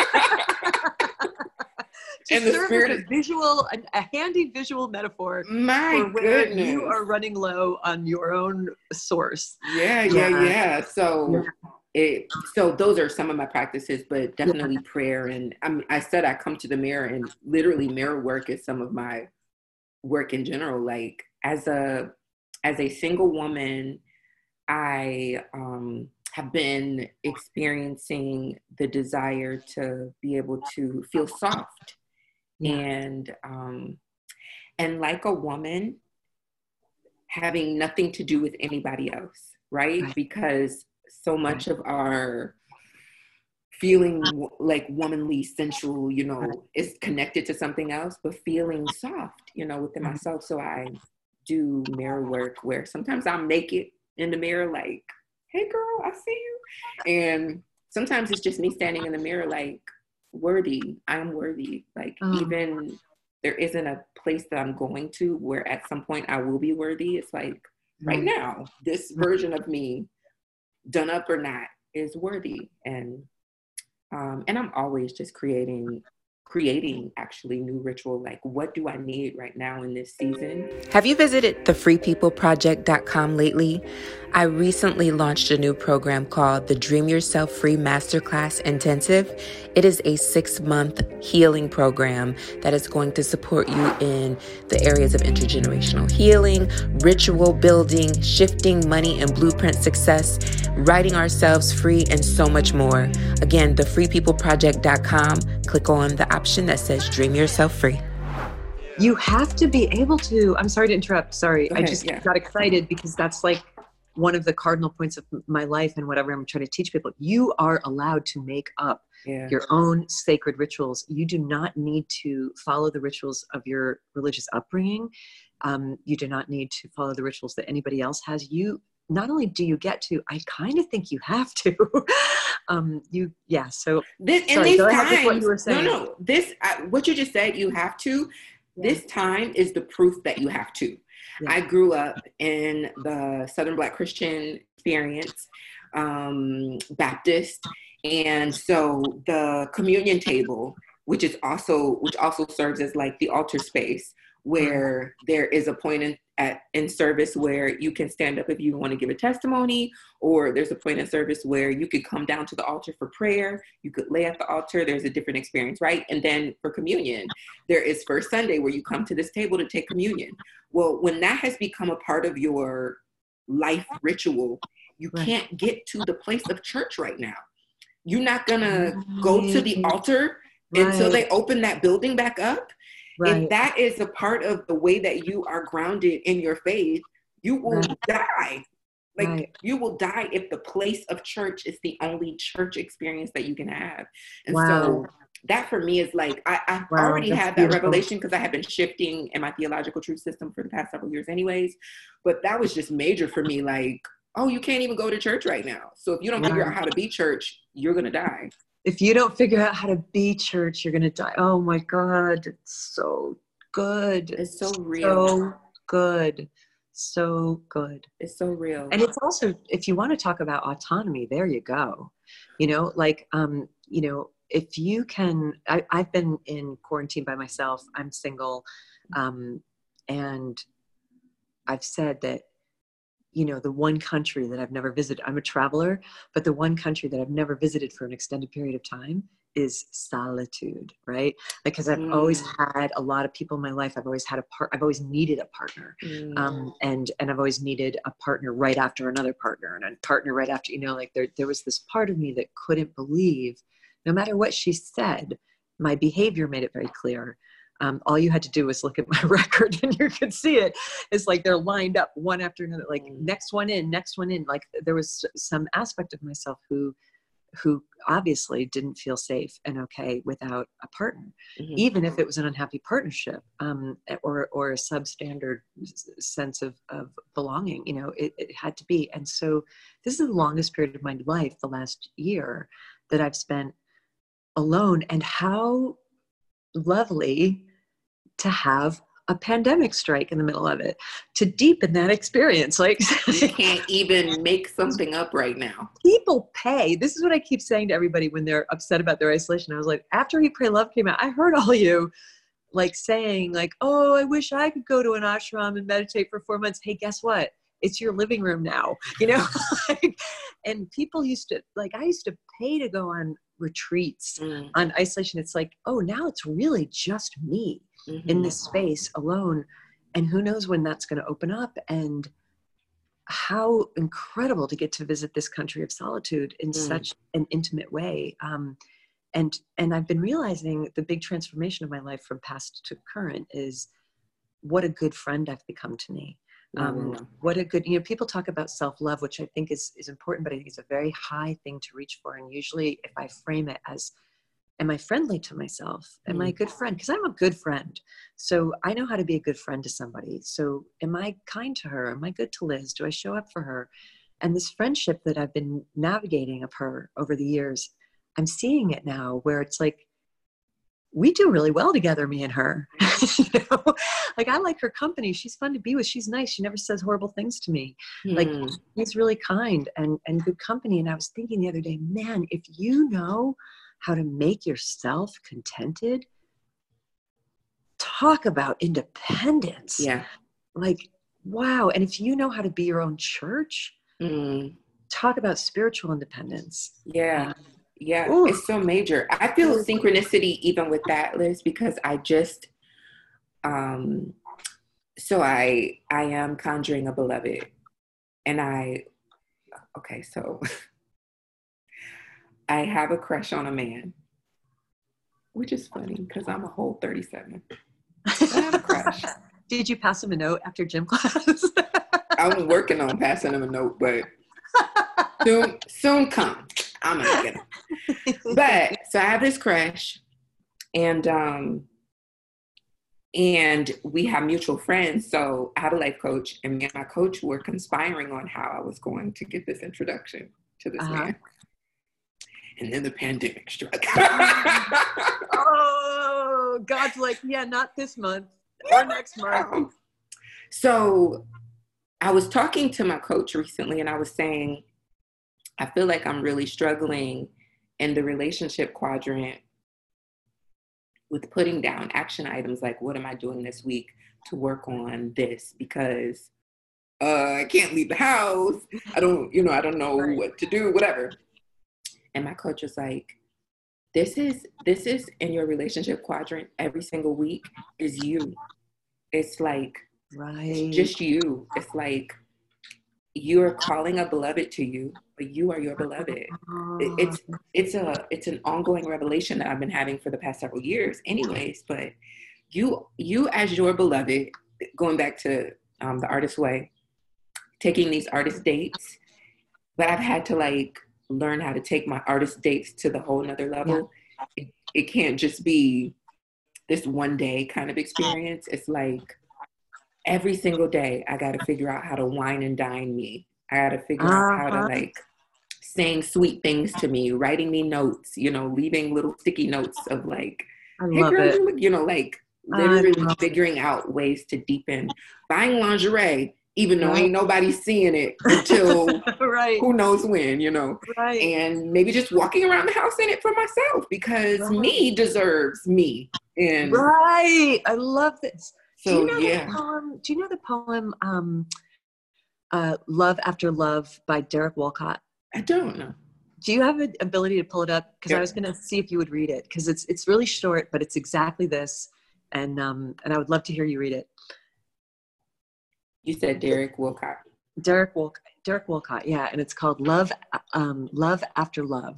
and the spirit is a visual, a, a handy visual metaphor. My for where goodness. You are running low on your own source. Yeah, yeah, yeah. yeah. So. Yeah. It, so those are some of my practices, but definitely yeah. prayer. And I'm, I said I come to the mirror, and literally mirror work is some of my work in general. Like as a as a single woman, I um, have been experiencing the desire to be able to feel soft, yeah. and um, and like a woman, having nothing to do with anybody else, right? right. Because so much of our feeling like womanly, sensual, you know, is connected to something else, but feeling soft, you know, within myself. So I do mirror work where sometimes I'm naked in the mirror, like, hey girl, I see you. And sometimes it's just me standing in the mirror, like, worthy, I'm worthy. Like um. even there isn't a place that I'm going to where at some point I will be worthy. It's like right now, this version of me, done up or not, is worthy. And um and I'm always just creating creating actually new ritual, like what do I need right now in this season. Have you visited the free people project dot com lately? I recently launched a new program called the Dream Yourself Free Masterclass Intensive. It is a six-month healing program that is going to support you in the areas of intergenerational healing, ritual building, shifting money and blueprint success, writing ourselves free, and so much more. Again, the free people project dot com. Click on the option that says Dream Yourself Free. You have to be able to, I'm sorry to interrupt, sorry. Okay, I just yeah. got excited because that's like one of the cardinal points of my life and whatever I'm trying to teach people. You are allowed to make up yeah. your own sacred rituals. You do not need to follow the rituals of your religious upbringing. Um, you do not need to follow the rituals that anybody else has. You not only do you get to, I kind of think you have to. um, you, yeah. So this, sorry, these go times, ahead with what you were saying. No, no. This, I, what you just said, you have to. Yeah. This time is the proof that you have to. Yeah. I grew up in the Southern Black Christian experience, um, Baptist, And so the communion table, which is also, which also serves as like the altar space, where there is a point in at in service where you can stand up if you want to give a testimony, or there's a point in service where you could come down to the altar for prayer, you could lay at the altar, there's a different experience, right? And then for communion, there is First Sunday where you come to this table to take communion. Well, when that has become a part of your life ritual, you Right. can't get to the place of church right now. You're not gonna go to the altar Right. until they open that building back up. Right. If that is a part of the way that you are grounded in your faith, you will Right. die. Like Right. you will die if the place of church is the only church experience that you can have. And Wow. so that for me is like, I, I've Wow, already that's had that beautiful. revelation because I have been shifting in my theological truth system for the past several years anyways. But that was just major for me. Like, oh, you can't even go to church right now. So if you don't figure Right. out how to be church, you're going to die. If you don't figure out how to be church, you're going to die. Oh my God. It's so good. It's so real. So good. So good. It's so real. And it's also, if you want to talk about autonomy, there you go. You know, like, um, you know, if you can, I, I've been in quarantine by myself. I'm single. Um, and I've said that, you know, the one country that I've never visited, I'm a traveler, but the one country that I've never visited for an extended period of time is solitude, right? Because I've Mm. always had a lot of people in my life. I've always had a part, I've always needed a partner. Mm. Um, and, and I've always needed a partner right after another partner and a partner right after, you know, like there, there was this part of me that couldn't believe, no matter what she said, my behavior made it very clear. Um, all you had to do was look at my record and you could see it. It's like they're lined up one after another, like Mm. next one in, next one in. Like there was some aspect of myself who, who obviously didn't feel safe and okay without a partner, Mhm. even if it was an unhappy partnership, um, or, or a substandard s- sense of, of belonging, you know, it, it had to be. And so this is the longest period of my life, the last year, that I've spent alone. And how lovely to have a pandemic strike in the middle of it to deepen that experience. Like You can't even make something up right now. people pay. This is what I keep saying to everybody when they're upset about their isolation. I was like, after Eat, Pray, Love came out, I heard all you like saying like, oh, I wish I could go to an ashram and meditate for four months. Hey, guess what? It's your living room now, you know? Like, and people used to, like, I used to pay to go on retreats Mm. on isolation. It's like, oh, now it's really just me Mhm. in this space alone. And who knows when that's going to open up, and how incredible to get to visit this country of solitude in Mm. such an intimate way. Um, and, and I've been realizing the big transformation of my life from past to current is what a good friend I've become to me. No, Um, no, no. what a good, you know, people talk about self-love, which I think is, is important, but I think it's a very high thing to reach for. And usually if I frame it as, am I friendly to myself? Am I a good friend? Because I'm a good friend. So I know how to be a good friend to somebody. So am I kind to her? Am I good to Liz? Do I show up for her? And this friendship that I've been navigating of her over the years, I'm seeing it now where it's like, we do really well together, me and her. You know? Like I like her company. She's fun to be with. She's nice. She never says horrible things to me. Like Hmm. she's really kind and, and good company. And I was thinking the other day, man, if you know how to make yourself contented, talk about independence. Yeah. Like, wow. And if you know how to be your own church, Mm. talk about spiritual independence. Yeah. Yeah. Ooh. It's so major. I feel synchronicity even with that, Liz, because I just, um, so I, I am conjuring a beloved, and I, okay, so I have a crush on a man, which is funny because I'm a whole thirty-seven. I have a crush. Did you pass him a note after gym class? I'm working on passing him a note, but soon, soon come. I'm gonna get him. But so I have this crush, and um, and we have mutual friends. So I have a life coach, and me and my coach were conspiring on how I was going to get this introduction to this Uh-huh. man. And then the pandemic struck. Oh, God's like, yeah, not this month or next month. So I was talking to my coach recently, and I was saying, I feel like I'm really struggling in the relationship quadrant with putting down action items like, what am I doing this week to work on this? Because uh, I can't leave the house. I don't, you know, I don't know right. what to do, whatever. And my coach was like, this is, this is in your relationship quadrant every single week is you. It's like, right. It's just you. It's like, you're calling a beloved to you, but you are your beloved. It, it's, it's a, it's an ongoing revelation that I've been having for the past several years anyways, but you, you as your beloved, going back to um, the Artist Way, taking these artist dates, but I've had to like learn how to take my artist dates to the whole nother level. Yeah. It, it can't just be this one day kind of experience. It's like every single day I got to figure out how to wine and dine me. I got to figure uh-huh. out how to like saying sweet things to me, writing me notes, you know, leaving little sticky notes of like, I hey, love girl, it. You, you know, like literally figuring it. out ways to deepen, buying lingerie, even though right. ain't nobody seeing it until right. who knows when, you know, right. and maybe just walking around the house in it for myself because right. me deserves me. And right. I love this. So, do you know yeah. the poem, do you know the poem, um, uh, Love After Love by Derek Walcott? I don't know. Do you have an ability to pull it up? Because yeah. I was going to see if you would read it because it's, it's really short, but it's exactly this. And, um, and I would love to hear you read it. You said Derek Walcott. Derek Walcott. Derek Walcott. Yeah. And it's called Love, um, Love After Love.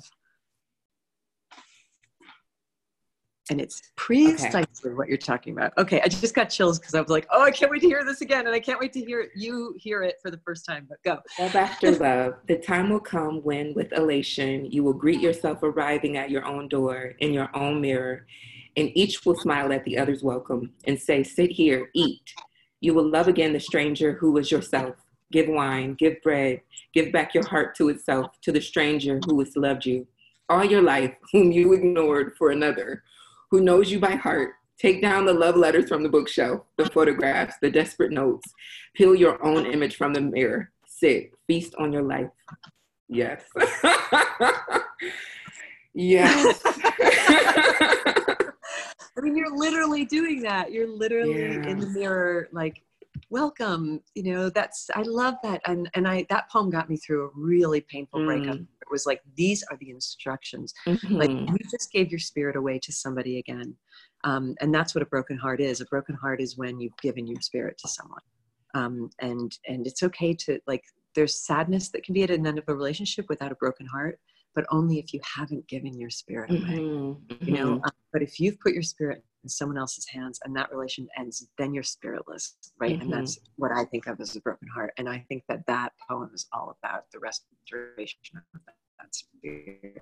And it's precisely okay. what you're talking about. Okay. I just got chills because I was like, oh, I can't wait to hear this again. And I can't wait to hear you hear it for the first time, but go. Love after love. The time will come when with elation, you will greet yourself arriving at your own door in your own mirror, and each will smile at the other's welcome and say, sit here, eat. You will love again the stranger who was yourself. Give wine, give bread, give back your heart to itself, to the stranger who has loved you all your life, whom you ignored for another, who knows you by heart. Take down the love letters from the bookshelf, the photographs, the desperate notes. Peel your own image from the mirror. Sit, feast on your life. Yes. Yes. I mean, you're literally doing that. You're literally yeah. in the mirror, like, welcome. You know, that's, I love that. And and I, that poem got me through a really painful mm. breakup. It was like, these are the instructions. Mm-hmm. Like, you just gave your spirit away to somebody again. Um, and that's what a broken heart is. A broken heart is when you've given your spirit to someone. Um, and, and it's okay to, like, there's sadness that can be at an end of a relationship without a broken heart, but only if you haven't given your spirit away, mm-hmm. you know, um, but if you've put your spirit in someone else's hands and that relation ends, then you're spiritless, right? Mm-hmm. And that's what I think of as a broken heart. And I think that that poem is all about the restoration of that spirit.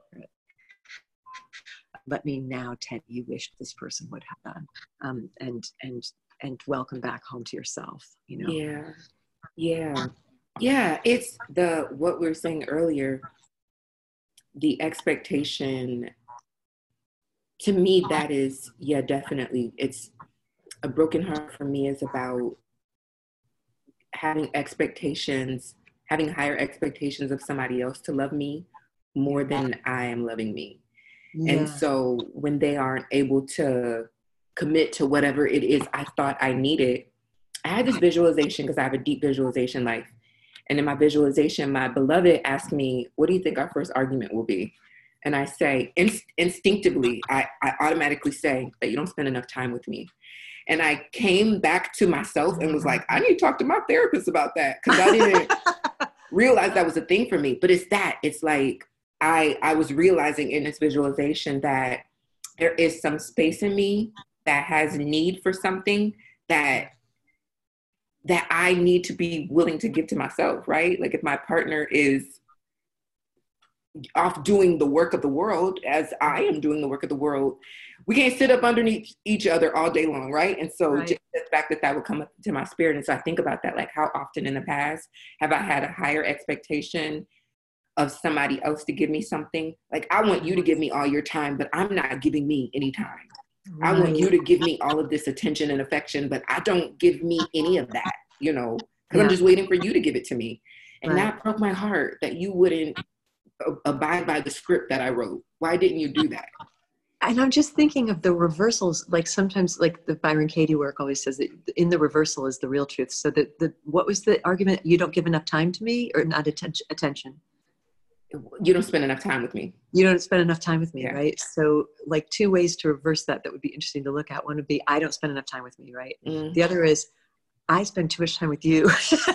Let me now tell you wish this person would have done, um, and, and, and welcome back home to yourself, you know? Yeah. Yeah. Yeah. It's the, what we were saying earlier, the expectation, to me, that is, yeah, definitely. It's a broken heart for me is about having expectations, having higher expectations of somebody else to love me more than I am loving me. Yeah. And so when they aren't able to commit to whatever it is I thought I needed, I had this visualization because I have a deep visualization life. And in my visualization, my beloved asked me, what do you think our first argument will be? And I say, inst- instinctively, I, I automatically say that you don't spend enough time with me. And I came back to myself and was like, I need to talk to my therapist about that because I didn't realize that was a thing for me. But it's that, it's like, I, I was realizing in this visualization that there is some space in me that has need for something that that I need to be willing to give to myself, right? Like if my partner is off doing the work of the world as I am doing the work of the world, we can't sit up underneath each other all day long, right? And so right. just the fact that that would come up to my spirit. And so I think about that, like how often in the past have I had a higher expectation of somebody else to give me something? Like I want you to give me all your time, but I'm not giving me any time. Right. I want you to give me all of this attention and affection, but I don't give me any of that, you know, because yeah. I'm just waiting for you to give it to me. And right. that broke my heart that you wouldn't abide by the script that I wrote Why didn't you do that? And I'm just thinking of the reversals, like sometimes like the Byron Katie work always says that in the reversal is the real truth. So that the, what was the argument? You don't give enough time to me or not atten- attention? You don't spend enough time with me. You don't spend enough time with me, Yeah. right? So like two ways to reverse that, that would be interesting to look at. One would be, I don't spend enough time with me, right? Mm. The other is, I spend too much time with you.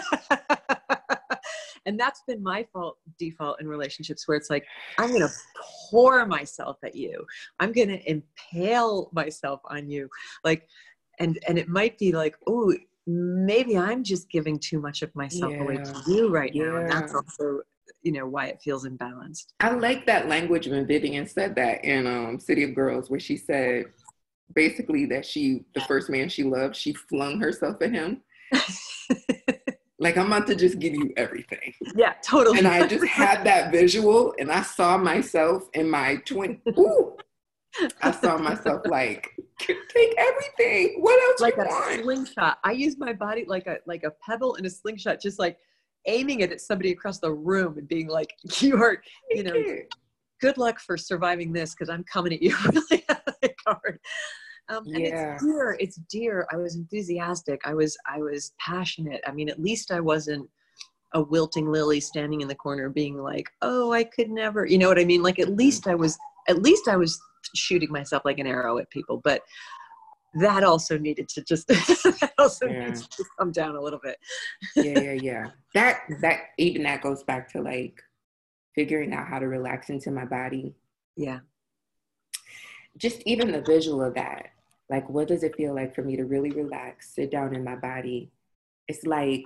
And that's been my fault default in relationships where it's like, I'm going to pour myself at you. I'm going to impale myself on you. Like, and, and it might be like, oh, maybe I'm just giving too much of myself Yeah. away to you right now. And that's Yeah. also, you know, why it feels imbalanced. I like that language when Vivian said that in um, City of Girls, where she said basically that she, the first man she loved, she flung herself at him. Like, I'm about to just give you everything. Yeah, totally. And I just had that visual, and I saw myself in my twenties. Ooh, I saw myself like, take everything. What else like you a want? slingshot. I use my body like a like a pebble in a slingshot, just like aiming it at somebody across the room and being like, you are, you know, good luck for surviving this because I'm coming at you really hard. Um, and Yeah. it's dear, it's dear. I was enthusiastic. I was, I was passionate. I mean, at least I wasn't a wilting lily standing in the corner being like, oh, I could never, you know what I mean? Like, at least I was, at least I was shooting myself like an arrow at people, but that also needed to just, that also Yeah. needs to come down a little bit. yeah, yeah, yeah. That, that, even that goes back to like figuring out how to relax into my body. Yeah. Just even the visual of that. Like, what does it feel like for me to really relax, sit down in my body? It's like,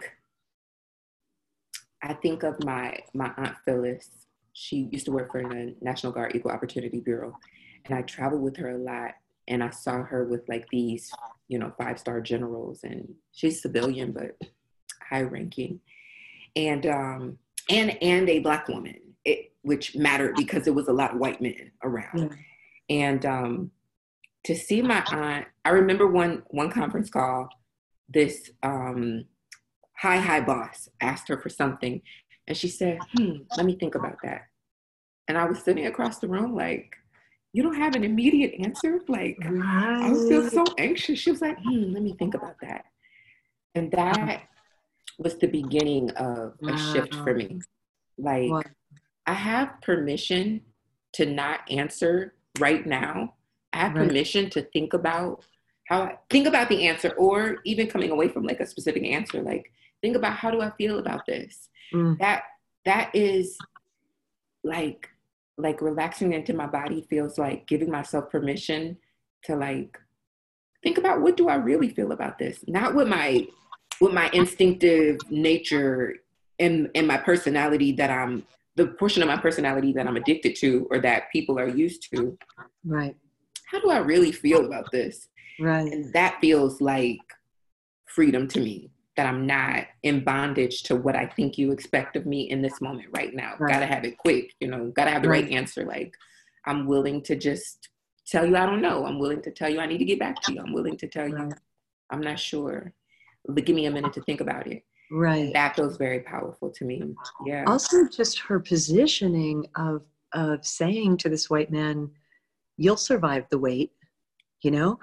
I think of my, my Aunt Phyllis. She used to work for the National Guard Equal Opportunity Bureau. And I traveled with her a lot. And I saw her with like these, you know, five-star generals. And she's civilian, but high ranking. And, um, and, and a Black woman, it, which mattered because there was a lot of white men around. Yeah. And, um, to see my aunt, I remember one one conference call, this um, high, high boss asked her for something. And she said, hmm, let me think about that. And I was sitting across the room like, you don't have an immediate answer? Like, Right. I would feel so anxious. She was like, hmm, let me think about that. And that was the beginning of a shift for me. Like, Wow. I have permission to not answer right now. I have Right. permission to think about how I think about the answer, or even coming away from like a specific answer, like think about how do I feel about this? Mm. That that is like like relaxing into my body feels like giving myself permission to like think about what do I really feel about this? Not with my with my instinctive nature and, and my personality that I'm the portion of my personality that I'm addicted to or that people are used to. Right. How do I really feel about this? Right. And that feels like freedom to me, that I'm not in bondage to what I think you expect of me in this moment right now. Right. Gotta have it quick, you know, gotta have the right. right answer. Like, I'm willing to just tell you I don't know. I'm willing to tell you I need to get back to you. I'm willing to tell you Right. I'm not sure, but give me a minute to think about it. Right. That feels very powerful to me. Yeah. Also, just her positioning of of saying to this white man, you'll survive the wait, you know,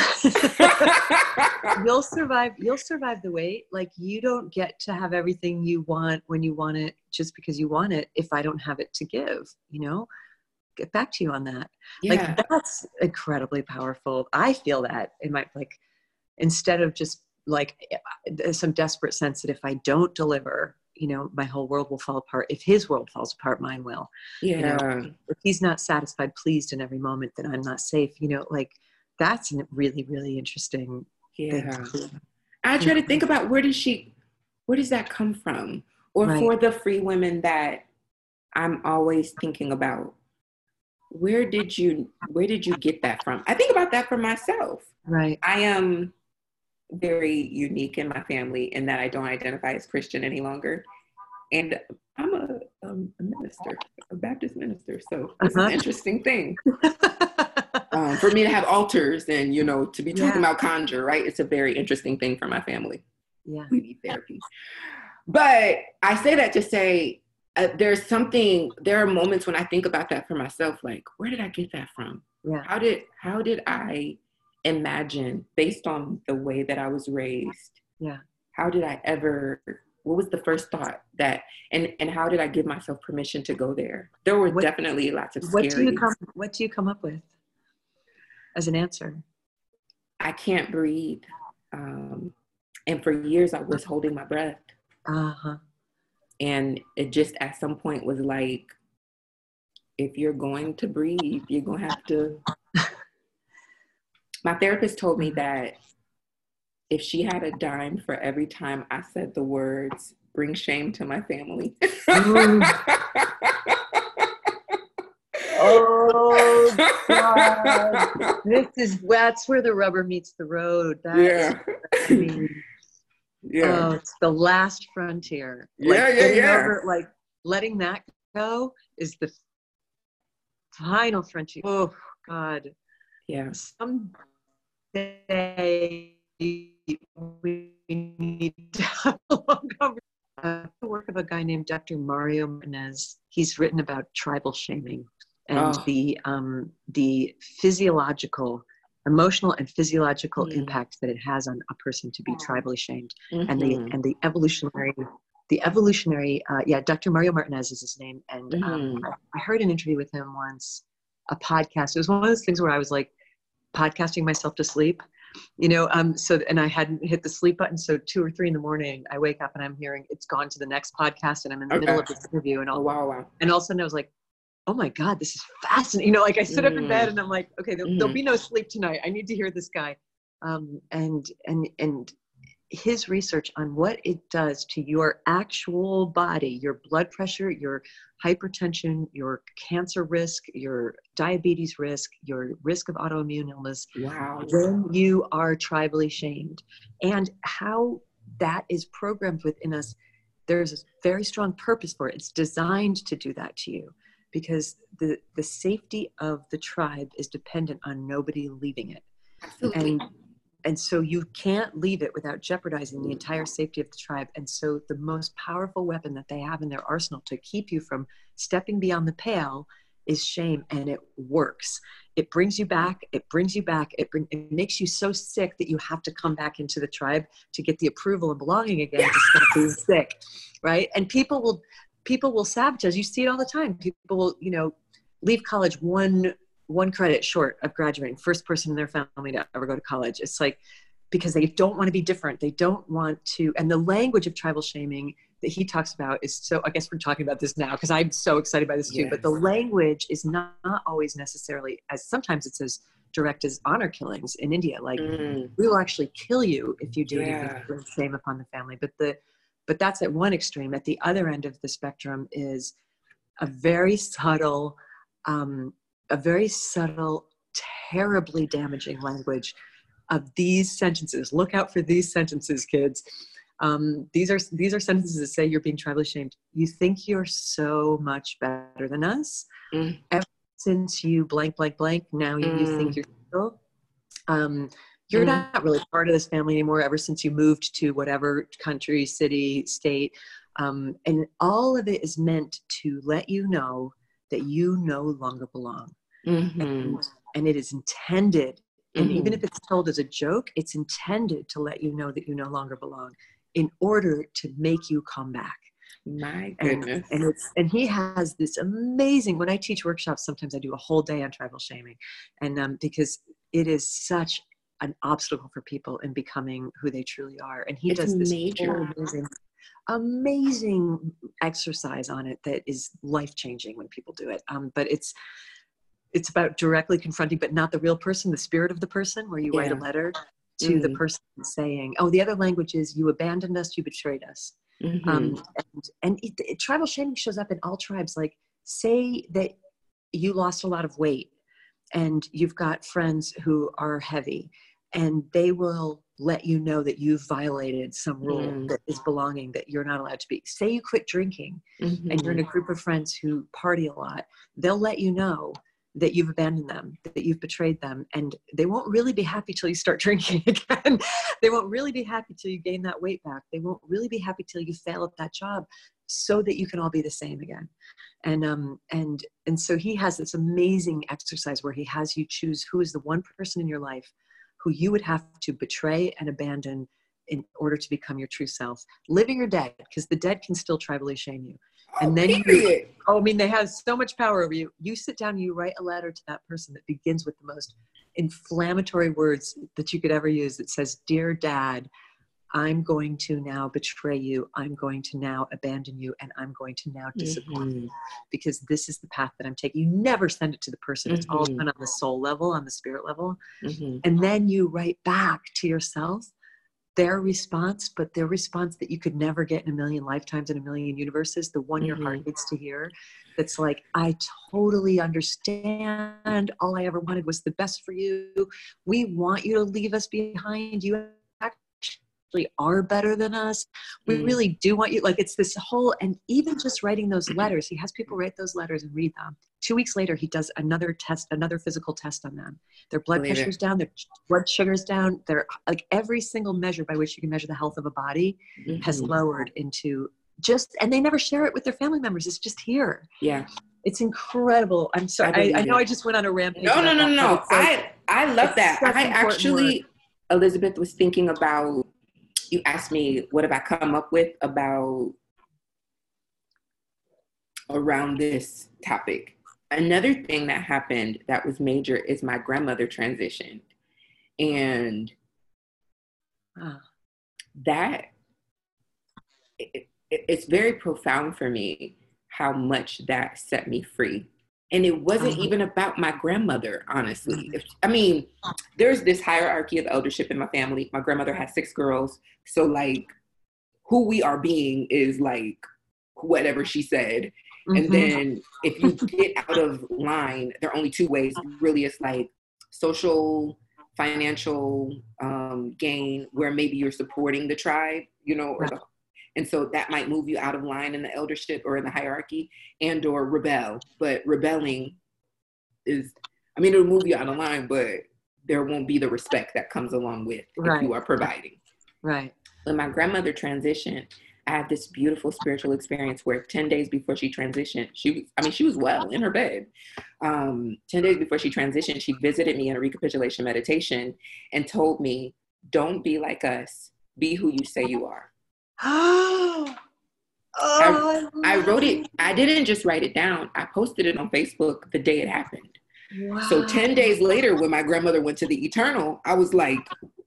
you'll survive, you'll survive the wait. Like, you don't get to have everything you want when you want it, just because you want it. If I don't have it to give, you know, get back to you on that. Yeah. Like, that's incredibly powerful. I feel that in my, like, instead of just like some desperate sense that if I don't deliver, you know, my whole world will fall apart. If his world falls apart, mine will. Yeah. You know, if he's not satisfied, pleased in every moment, then I'm not safe. You know, like, that's a really, really interesting Yeah. thing to do. I try to think about where does she, where does that come from? Or Right. for the free women that I'm always thinking about, where did you, where did you get that from? I think about that for myself. Right. I am very unique in my family in that I don't identify as Christian any longer. And I'm a, um, a minister, a Baptist minister. So it's Uh-huh. an interesting thing. Um, for me to have altars and, you know, to be talking Yeah. about conjure, right? It's a very interesting thing for my family. Yeah. We need therapy. But I say that to say, uh, there's something, there are moments when I think about that for myself, like, where did I get that from? Yeah. How did, how did I imagine, based on the way that I was raised? Yeah. How did I ever, what was the first thought that, and, and how did I give myself permission to go there? There were What, definitely lots of what scary. do you come, what do you come up with as an answer? I can't breathe. Um, and for years I was holding my breath. Uh-huh. And it just at some point was like, if you're going to breathe, you're going to have to. My therapist told me that if she had a dime for every time I said the words, bring shame to my family. Oh, God. This is, that's where the rubber meets the road. That Yeah. Is, I mean, yeah. oh, it's the last frontier. Yeah, like, yeah, yeah. Over, like, letting that go is the final frontier. Oh, God. Yeah. Someday we need to have a long conversation. Uh, the work of a guy named Doctor Mario Martinez. He's written about tribal shaming and oh. the um, the physiological, emotional and physiological mm. impact that it has on a person to be tribally shamed, mm-hmm. and the and the evolutionary, the evolutionary. Uh, yeah, Doctor Mario Martinez is his name, and mm-hmm. um, I, I heard an interview with him once, a podcast. It was one of those things where I was like podcasting myself to sleep. You know, um, so, and I hadn't hit the sleep button. So two or three in the morning, I wake up and I'm hearing it's gone to the next podcast and I'm in the okay. middle of this interview and all, oh, wow, wow. And all of a sudden I was like, oh my God, this is fascinating. You know, like I sit mm. up in bed and I'm like, okay, there, mm. there'll be no sleep tonight. I need to hear this guy. Um, and, and, and his research on what it does to your actual body, your blood pressure, your hypertension, your cancer risk, your diabetes risk, your risk of autoimmune illness, wow. when you are tribally shamed, and how that is programmed within us. There's a very strong purpose for it. It's designed to do that to you because the, the safety of the tribe is dependent on nobody leaving it. Absolutely. And And so you can't leave it without jeopardizing the entire safety of the tribe. And so the most powerful weapon that they have in their arsenal to keep you from stepping beyond the pale is shame, and it works. It brings you back. It brings you back. It, bring, it makes you so sick that you have to come back into the tribe to get the approval and belonging again to stop being sick, right? And people will, people will sabotage. You see it all the time. People will, you know, leave college one one credit short of graduating, first person in their family to ever go to college. It's like, because they don't want to be different. They don't want to, and the language of tribal shaming that he talks about is so, I guess we're talking about this now because I'm so excited by this too, yes. But the language is not, not always necessarily as, sometimes it's as direct as honor killings in India. Like mm. we will actually kill you if you do yeah. anything to bring shame upon the family. But the, but that's at one extreme. At the other end of the spectrum is a very subtle, um, a very subtle, terribly damaging language of these sentences. Look out for these sentences, kids. Um, these are these are sentences that say you're being tribally shamed. You think you're so much better than us. Mm. Ever since you blank, blank, blank, now you, mm. you think you're still. Um, you're mm. not really part of this family anymore ever since you moved to whatever country, city, state. Um, and all of it is meant to let you know that you no longer belong. Mm-hmm. And, and it is intended, and mm-hmm. even if it's told as a joke, it's intended to let you know that you no longer belong in order to make you come back. My goodness. And, and, it's, and he has this amazing, when I teach workshops, sometimes I do a whole day on tribal shaming. And um, because it is such an obstacle for people in becoming who they truly are. And he it's does this major. amazing amazing exercise on it that is life-changing when people do it. Um, but it's it's about directly confronting, but not the real person, the spirit of the person, where you yeah. write a letter to mm. the person saying, oh, the other language is you abandoned us, you betrayed us. Mm-hmm. Um, and and it, it, tribal shaming shows up in all tribes. Like, say that you lost a lot of weight and you've got friends who are heavy, and they will let you know that you've violated some rule mm. that is belonging, that you're not allowed to be. Say you quit drinking mm-hmm. and you're in a group of friends who party a lot. They'll let you know that you've abandoned them, that you've betrayed them. And they won't really be happy till you start drinking again. They won't really be happy till you gain that weight back. They won't really be happy till you fail at that job. so that you can all be the same again. And um and and so he has this amazing exercise where he has you choose who is the one person in your life who you would have to betray and abandon in order to become your true self, living or dead, because the dead can still tribally shame you. Oh, and then period. you, oh, I mean, they have so much power over you. You sit down, you write a letter to that person that begins with the most inflammatory words that you could ever use. That says, "Dear Dad, I'm going to now betray you. I'm going to now abandon you. And I'm going to now disappoint Mm-hmm. you because this is the path that I'm taking." You never send it to the person. It's Mm-hmm. all done on the soul level, on the spirit level. Mm-hmm. And then you write back to yourself their response, but their response that you could never get in a million lifetimes, in a million universes, the one your Mm-hmm. heart needs to hear. That's like, "I totally understand. All I ever wanted was the best for you. We want you to leave us behind. You actually are better than us. We Mm. really do want you." Like, it's this whole, and even just writing those letters, he has people write those letters and read them. Two weeks later, he does another test, another physical test on them. Their blood Believe pressure's it. down, their blood sugar's down. Their, like, every single measure by which you can measure the health of a body Mm-hmm. has lowered into just, and they never share it with their family members. It's just here. Yeah. It's incredible. I'm sorry. I I, I, believe know it. I just went on a rampage. No, no, about no, that, no. but it's like, I I love it's that. such I important actually, work. Elizabeth, was thinking about, you asked me, what have I come up with about around this topic? Another thing that happened that was major is my grandmother transitioned. And Ah. that, it, it, it's very profound for me how much that set me free. And it wasn't Uh-huh. even about my grandmother, honestly. Mhm. If, I mean, there's this hierarchy of eldership in my family. My grandmother had six girls. So, like, who we are being is, like, whatever she said. And Mhm. then if you get out of line, there are only two ways. Really, it's like social, financial um, gain, where maybe you're supporting the tribe, you know, or the, and so that might move you out of line in the eldership or in the hierarchy, and or rebel. But rebelling is, I mean, it'll move you out of line, but there won't be the respect that comes along with Right. if you are providing. Right. When my grandmother transitioned, I had this beautiful spiritual experience where ten days before she transitioned, she was, I mean, she was well in her bed. Um, ten days before she transitioned, she visited me in a recapitulation meditation and told me, "Don't be like us, be who you say you are." Oh, I, I wrote it, I didn't just write it down, I posted it on Facebook the day it happened. wow. So ten days later, when my grandmother went to the eternal, I was like,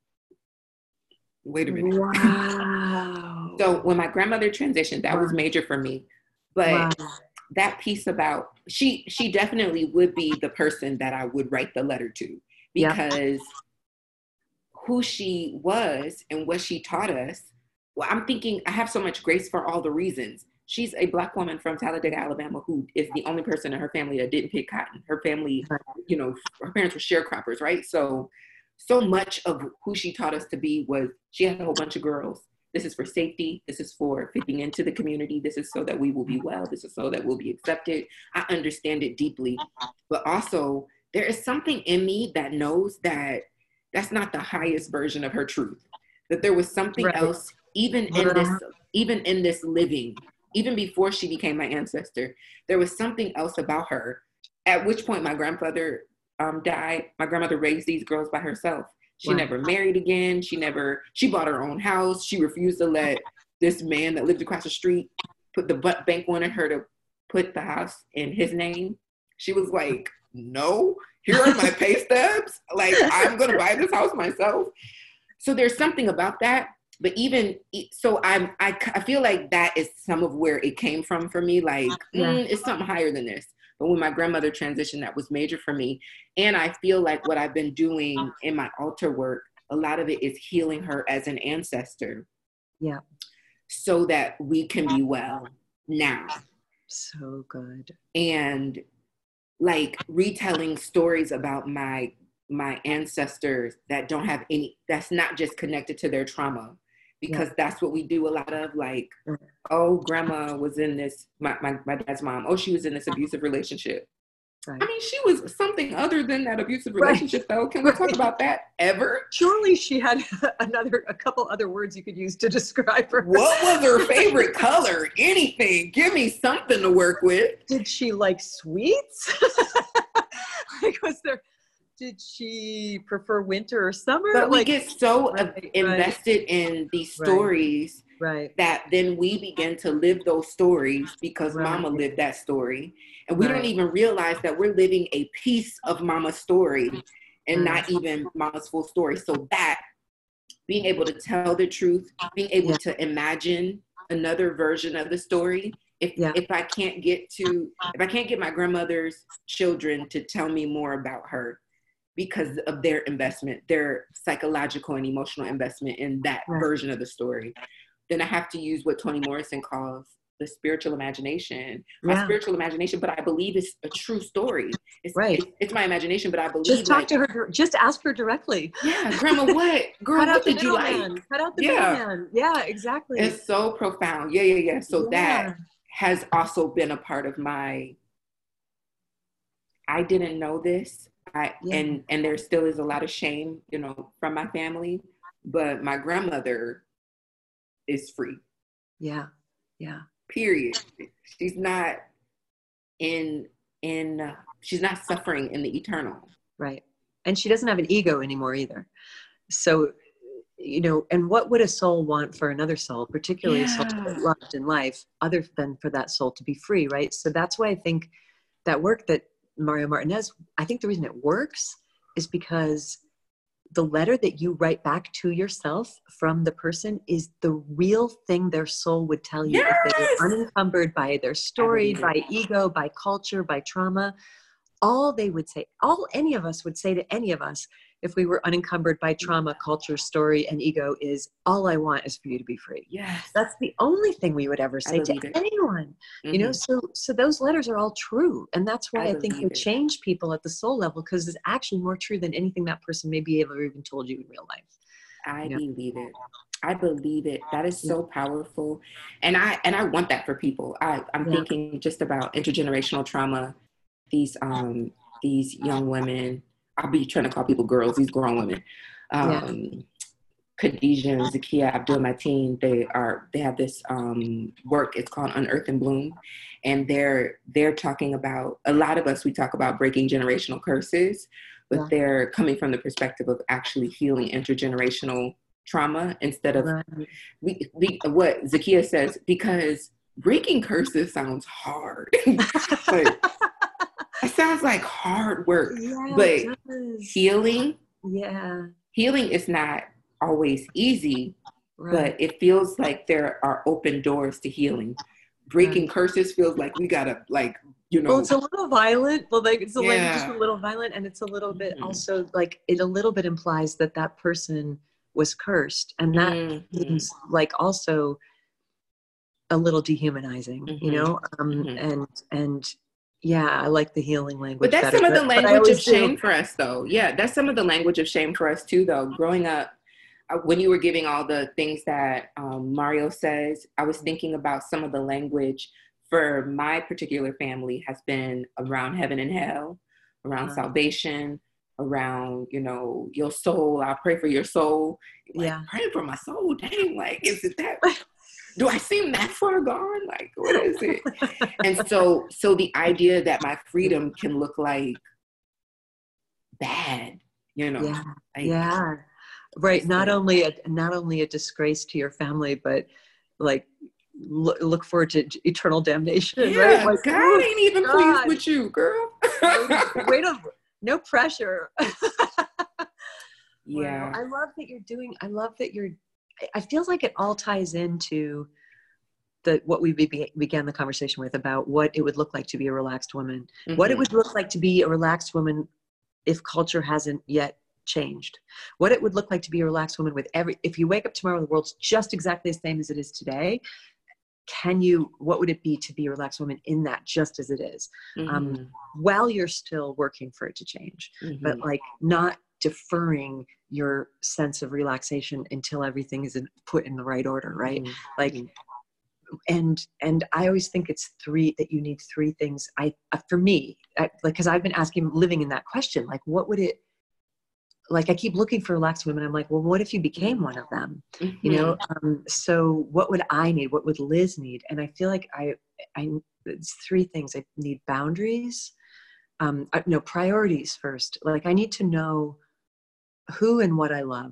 wait a minute. Wow. So when my grandmother transitioned, that was major for me. But Wow. that piece about, she she definitely would be the person that I would write the letter to, because yep. who she was and what she taught us, well, I'm thinking, I have so much grace for all the reasons. She's a Black woman from Talladega, Alabama, who is the only person in her family that didn't pick cotton. Her family, you know, her parents were sharecroppers, right? So, so much of who she taught us to be was, she had a whole bunch of girls. This is for safety. This is for fitting into the community. This is so that we will be well. This is so that we'll be accepted. I understand it deeply. But also, there is something in me that knows that that's not the highest version of her truth. That there was something right. else, even in this, even in this living, even before she became my ancestor, there was something else about her. At which point my grandfather um, died. My grandmother raised these girls by herself. She wow. never married again. She never, she bought her own house. She refused to let this man that lived across the street put the bank wanted her to put the house in his name. She was like, no, here are my pay stubs. Like, I'm going to buy this house myself. So there's something about that. But even, so I'm, I, I feel like that is some of where it came from for me. Like, yeah. mm, it's something higher than this. But when my grandmother transitioned, that was major for me. And I feel like what I've been doing in my altar work, a lot of it is healing her as an ancestor. Yeah. So that we can be well now. So good. And like retelling stories about my, my ancestors that don't have any, that's not just connected to their trauma. Because yeah. that's what we do a lot of, like, oh, grandma was in this, my, my, my dad's mom, oh, she was in this abusive relationship. Right. I mean, she was something other than that abusive Right. relationship, though. Can we Right. talk about that ever? Surely she had another, a couple other words you could use to describe her. What was her favorite color? Anything. Give me something to work with. Did she like sweets? Like, was there, did she prefer winter or summer? But we like, get so right, right. invested in these stories right. that then we begin to live those stories because Right. mama lived that story. And we Right. don't even realize that we're living a piece of mama's story and Mm. not even mama's full story. So that being able to tell the truth, being able Yeah. to imagine another version of the story. If Yeah. if I can't get to, if I can't get my grandmother's children to tell me more about her because of their investment, their psychological and emotional investment in that Right. version of the story, then I have to use what Toni Morrison calls the spiritual imagination. My Yeah. spiritual imagination, but I believe it's a true story. It's, Right. it's, it's my imagination, but I believe Just talk like, to her. Just ask her directly. yeah, grandma, what? Girl, Cut out what the did you like? middleman. Cut out the Yeah. middleman. Yeah, exactly. It's so profound. Yeah, yeah, yeah. So Yeah. that has also been a part of my, I didn't know this. I Yeah. and and there still is a lot of shame, you know, from my family, but my grandmother is free. Yeah. Yeah. Period. She's not in in uh, she's not suffering in the eternal. Right. And she doesn't have an ego anymore either. So, you know, and what would a soul want for another soul, particularly a soul Yeah. that loved in life, other than for that soul to be free, right? So that's why I think that work that Mario Martinez, I think the reason it works is because the letter that you write back to yourself from the person is the real thing their soul would tell you if they Yes! were unencumbered by their story, believe by it. ego, by culture, by trauma. All they would say, all any of us would say to any of us if we were unencumbered by trauma, culture, story, and ego is, all I want is for you to be free. Yes. That's the only thing we would ever say to believe it. anyone. You know, Mhm. so so those letters are all true. And that's why I I, think they believe it. change people at the soul level, because it's actually more true than anything that person may be ever even told you in real life. I Yeah. believe it. I believe it. That is so powerful. And I and I want that for people. I, I'm Yeah. thinking just about intergenerational trauma. These um these young women, I'll be trying to call people girls, these grown women. Um Yeah. Khadijah and Zakia Abdul Mateen, they are they have this um work, it's called Unearth and Bloom. And they're they're talking about, a lot of us, we talk about breaking generational curses, but Yeah. they're coming from the perspective of actually healing intergenerational trauma instead of Right. we, we, what Zakia says, because breaking curses sounds hard. Like, it sounds like hard work, Yeah, but it does. healing, Yeah. healing is not always easy, Right. but it feels like there are open doors to healing. Breaking Right. curses feels like we gotta, like, you know. Well, it's a little violent. Well, like it's a, like just Yeah. a little violent, and it's a little bit Mhm. also like it a little bit implies that that person was cursed, and that Mhm. means like also a little dehumanizing, you Mhm. know. Um, Mhm. and and yeah, I like the healing language. But that's better, some of the but- but I language of always do. shame for us, though. Yeah, that's some of the language of shame for us, too, though. Growing up, uh, when you were giving all the things that um, Mario says, I was thinking about some of the language for my particular family has been around heaven and hell, around Uh-huh. salvation, around, you know, your soul. I'll pray for your soul. Like, Yeah. praying for my soul? Dang, like, is it that? Do I seem that far gone? Like, what is it? And so, so the idea that my freedom can look like bad, you know, Yeah. like, Yeah. Right. it's Not like- only a not only a disgrace to your family, but like look, look forward to eternal damnation. yeah, Right. Like, God ooh, ain't even God. pleased with you, girl. Wait, wait a, no pressure. Yeah. Wow. I love that you're doing, I love that you're, I- I feel like it all ties into the, what we be, began the conversation with about what it would look like to be a relaxed woman, what it Mhm. would look like to be a relaxed woman if culture hasn't yet changed, what it would look like to be a relaxed woman with every, if you wake up tomorrow, the world's just exactly the same as it is today. Can you, what would it be to be a relaxed woman in that just as it is? Um, Mhm. while you're still working for it to change, but Mhm. like not deferring your sense of relaxation until everything is in, put in the right order, right? Mhm. Like Mhm. and and I always think it's three, that you need three things. I uh, for me, I, like, because I've been asking, living in that question, like, what would it, like, I keep looking for relaxed women. I'm like, well, what if you became one of them? Mm-hmm. You know, um, so what would I need? What would Liz need? And I feel like I, I, it's three things. I need boundaries, um, I, no, priorities first. Like, I need to know who and what I love,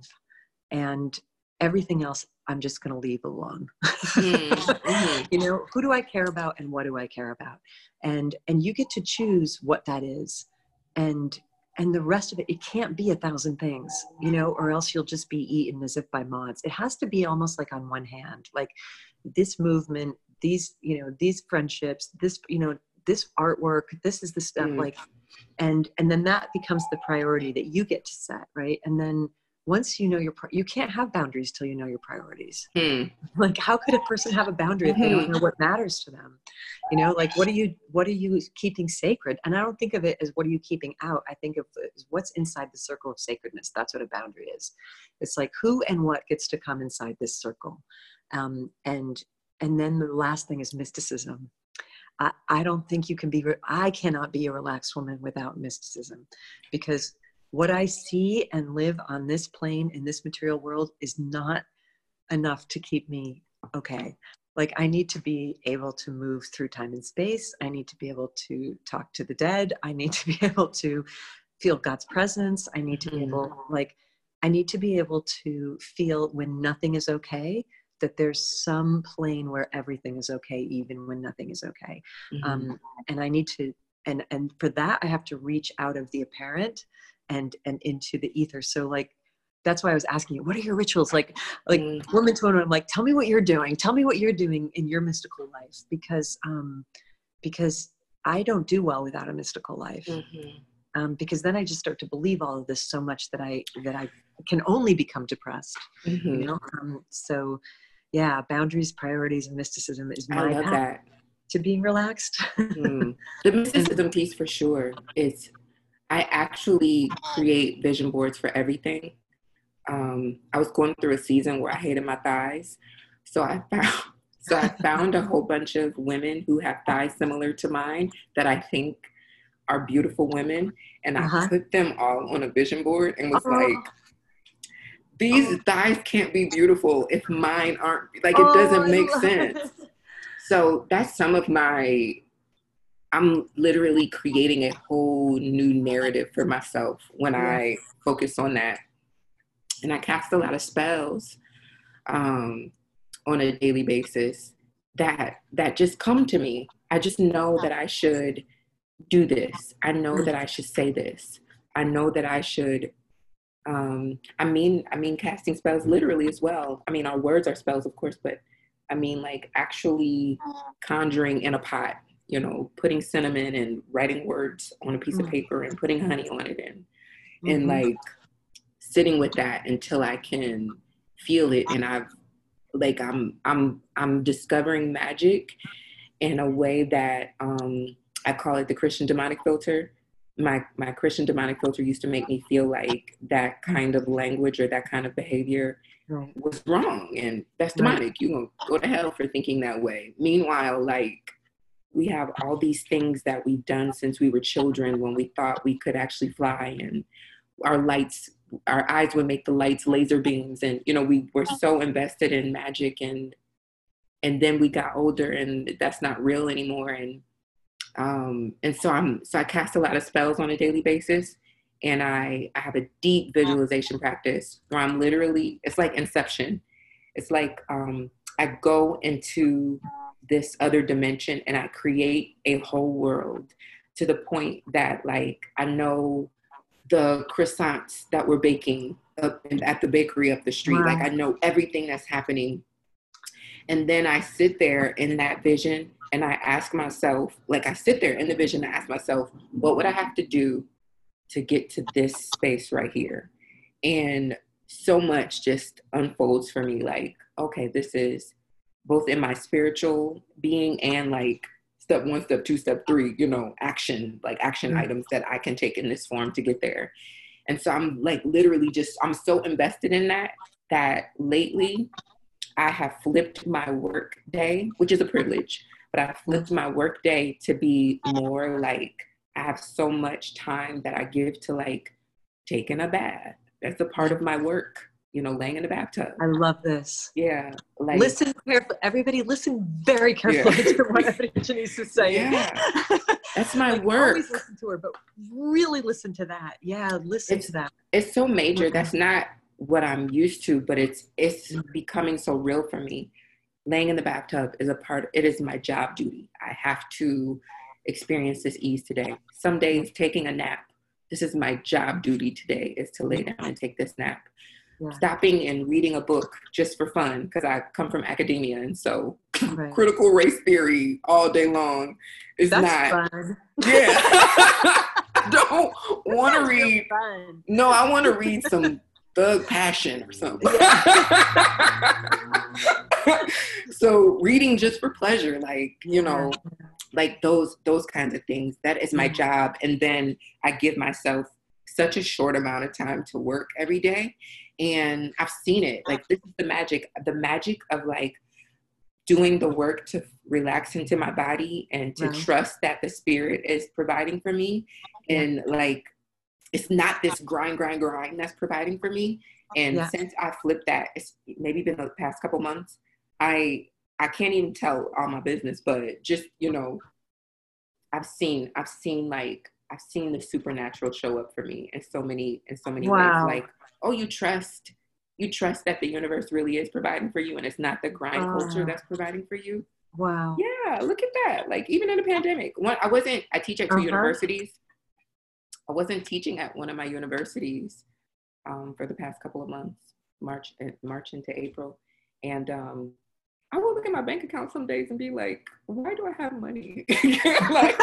and everything else I'm just going to leave alone. Mm-hmm. You know, who do I care about and what do I care about? And, and you get to choose what that is. And And the rest of it, it can't be a thousand things, you know, or else you'll just be eaten as if by moths. It has to be almost like on one hand, like this movement, these, you know, these friendships, this, you know, this artwork, this is the stuff mm. like, and, and then that becomes the priority that you get to set. Right. And then once you know your, you can't have boundaries till you know your priorities. Mm. Like, how could a person have a boundary if they don't know what matters to them? You know, like, what are you, what are you keeping sacred? And I don't think of it as what are you keeping out. I think of it as what's inside the circle of sacredness. That's what a boundary is. It's like who and what gets to come inside this circle. Um, and, and then the last thing is mysticism. I, I don't think you can be, I cannot be a relaxed woman without mysticism, because what I see and live on this plane in this material world is not enough to keep me okay. Like, I need to be able to move through time and space. I need to be able to talk to the dead. I need to be able to feel God's presence. I need to be able, like, I need to be able to feel when nothing is okay, that there's some plane where everything is okay, even when nothing is okay. Mm-hmm. Um, and I need to, and, and for that, I have to reach out of the apparent and, and into the ether. So, like, that's why I was asking you, what are your rituals? Like, like mm. woman to woman, I'm like, tell me what you're doing. Tell me what you're doing in your mystical life, because, um, because I don't do well without a mystical life. Mm-hmm. Um, because then I just start to believe all of this so much that I, that I can only become depressed, mm-hmm. you know? Um, so yeah, boundaries, priorities, and mysticism is my I love path that. to being relaxed. mm. The mysticism piece for sure is, I actually create vision boards for everything. Um, I was going through a season where I hated my thighs. So I found, so I found a whole bunch of women who have thighs similar to mine that I think are beautiful women. And I uh-huh. put them all on a vision board and was oh. like, these oh. thighs can't be beautiful if mine aren't, like, it doesn't oh, make sense. It. So that's some of my, I'm literally creating a whole new narrative for myself when yes. I focus on that. And I cast a lot of spells um, on a daily basis that that just come to me. I just know that I should do this. I know that I should say this. I know that I should. Um, I mean, I mean, casting spells literally as well. I mean, our words are spells, of course, but I mean, like, actually conjuring in a pot. You know, putting cinnamon and writing words on a piece of paper and putting honey on it, and mm-hmm. and like. Sitting with that until I can feel it. And I've like, I'm, I'm, I'm discovering magic in a way that um, I call it the Christian demonic filter. My, my Christian demonic filter used to make me feel like that kind of language or that kind of behavior was wrong. And that's demonic. You're going to go to hell for thinking that way. Meanwhile, like, we have all these things that we've done since we were children when we thought we could actually fly, and our lights, our eyes would make the lights laser beams. And, you know, we were so invested in magic, and, and then we got older and that's not real anymore. And, um, and so I'm, so I cast a lot of spells on a daily basis, and I, I have a deep visualization practice where I'm literally, it's like Inception. It's like, um, I go into this other dimension and I create a whole world to the point that, like, I know the croissants that we're baking up in, at the bakery up the street. Wow. Like, I know everything that's happening. And then I sit there in that vision and I ask myself, like, I sit there in the vision and I ask myself, what would I have to do to get to this space right here? And so much just unfolds for me. Like, okay, this is both in my spiritual being and, like, step one, step two, step three, you know, action, like action mm-hmm. items that I can take in this form to get there. And so I'm like, literally just, I'm so invested in that, that lately I have flipped my work day, which is a privilege, but I flipped my work day to be more like, I have so much time that I give to like taking a bath. That's a part of my work, you know, laying in the bathtub. I love this. Yeah. Like, listen carefully. Everybody listen very carefully yeah. to whatever Janice is saying. Yeah. That's my like, work. Always listen to her, but really listen to that. Yeah, listen it's, to that. It's so major. Mm-hmm. That's not what I'm used to, but it's it's mm-hmm. becoming so real for me. Laying in the bathtub is a part, it is my job duty. I have to experience this ease today. Some days taking a nap, this is my job duty today, is to lay down and take this nap. Yeah. Stopping and reading a book just for fun, because I come from academia, and so right. critical race theory all day long is That's not fun. Yeah. Don't want to read. Fun. No, I want to read some Thug Passion or something. Yeah. So reading just for pleasure, like, you know, yeah. like those those kinds of things. That is my job. And then I give myself such a short amount of time to work every day. And I've seen it. Like, this is the magic, the magic of like doing the work to relax into my body and to right. trust that the spirit is providing for me. And like, it's not this grind, grind, grind that's providing for me. And yeah. since I flipped that, it's maybe been the past couple months, I I can't even tell all my business, but just, you know, I've seen, I've seen like, I've seen the supernatural show up for me in so many, in so many wow. ways. Like, oh, you trust, you trust that the universe really is providing for you, and it's not the grind oh. culture that's providing for you. Wow. Yeah, look at that. Like, even in the pandemic, one, I wasn't, I teach at two uh-huh. universities. I wasn't teaching at one of my universities um, for the past couple of months, March, March into April. And um, I will look at my bank account some days and be like, why do I have money? Like,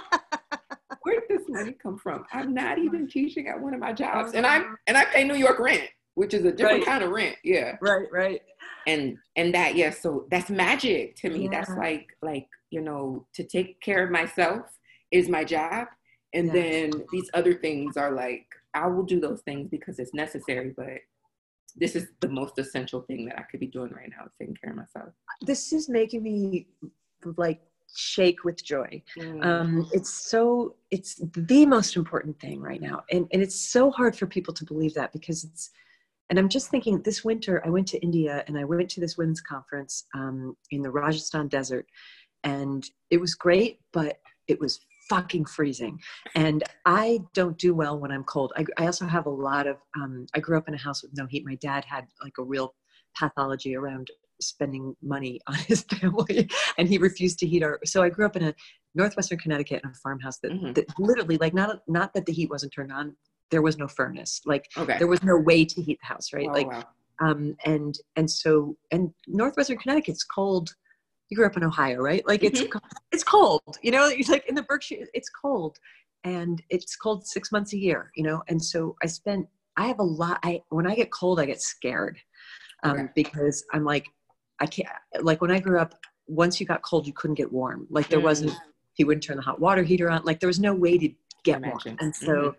where did this money come from? I'm not even teaching at one of my jobs. And I and I pay New York rent, which is a different right. kind of rent. Yeah. Right, right. And and that, yeah, so that's magic to me. Yeah. That's like, like, you know, to take care of myself is my job. And yeah. then these other things are like, I will do those things because it's necessary, but this is the most essential thing that I could be doing right now, is taking care of myself. This is making me like shake with joy. Mm. Um, it's so, it's the most important thing right now. And, and it's so hard for people to believe that, because it's, and I'm just thinking this winter, I went to India and I went to this women's conference um, in the Rajasthan desert, and it was great, but it was fucking freezing. And I don't do well when I'm cold. I, I also have a lot of, um, I grew up in a house with no heat. My dad had like a real pathology around spending money on his family, and he refused to heat our, so I grew up in a Northwestern Connecticut in a farmhouse that, mm-hmm. that literally, like, not, not that the heat wasn't turned on, there was no furnace. Like okay. there was no way to heat the house. Right. Oh, like, wow. um, and, and so, and Northwestern Connecticut's cold. You grew up in Ohio, right? Like it's, mm-hmm. it's cold, you know, it's like in the Berkshire, it's cold, and it's cold six months a year, you know? And so I spent, I have a lot, I, when I get cold, I get scared um, okay. because I'm like, I can't, like when I grew up, once you got cold, you couldn't get warm. Like there mm. wasn't, he wouldn't turn the hot water heater on. Like there was no way to get warm. And so, mm-hmm.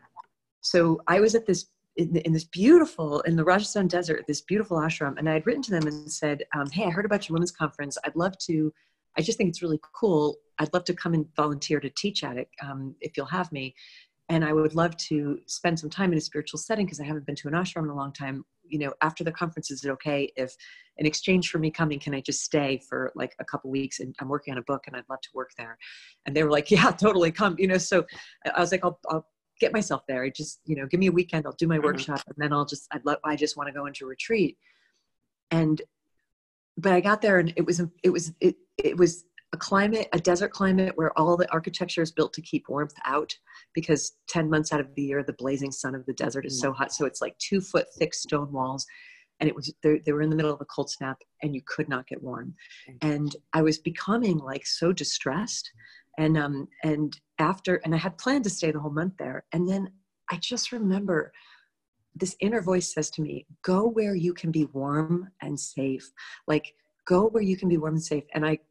so I was at this, in, in this beautiful, in the Rajasthan desert, this beautiful ashram. And I had written to them and said, um, hey, I heard about your women's conference. I'd love to, I just think it's really cool. I'd love to come and volunteer to teach at it um, if you'll have me. And I would love to spend some time in a spiritual setting, because I haven't been to an ashram in a long time. You know, after the conference, is it okay if in exchange for me coming, can I just stay for like a couple weeks, and I'm working on a book and I'd love to work there. And they were like, yeah, totally come, you know? So I was like, I'll, I'll get myself there. I just, you know, give me a weekend, I'll do my mm-hmm. workshop, and then I'll just, I'd love, I just want to go into retreat. And, but I got there, and it was, it was, it, it was a climate, a desert climate where all the architecture is built to keep warmth out, because ten months out of the year, the blazing sun of the desert is so hot. So it's like two foot thick stone walls. And it was, they, they were in the middle of a cold snap, and you could not get warm. And I was becoming like so distressed. And, um, and after, and I had planned to stay the whole month there. And then I just remember this inner voice says to me, go where you can be warm and safe. Like, go where you can be warm and safe. And I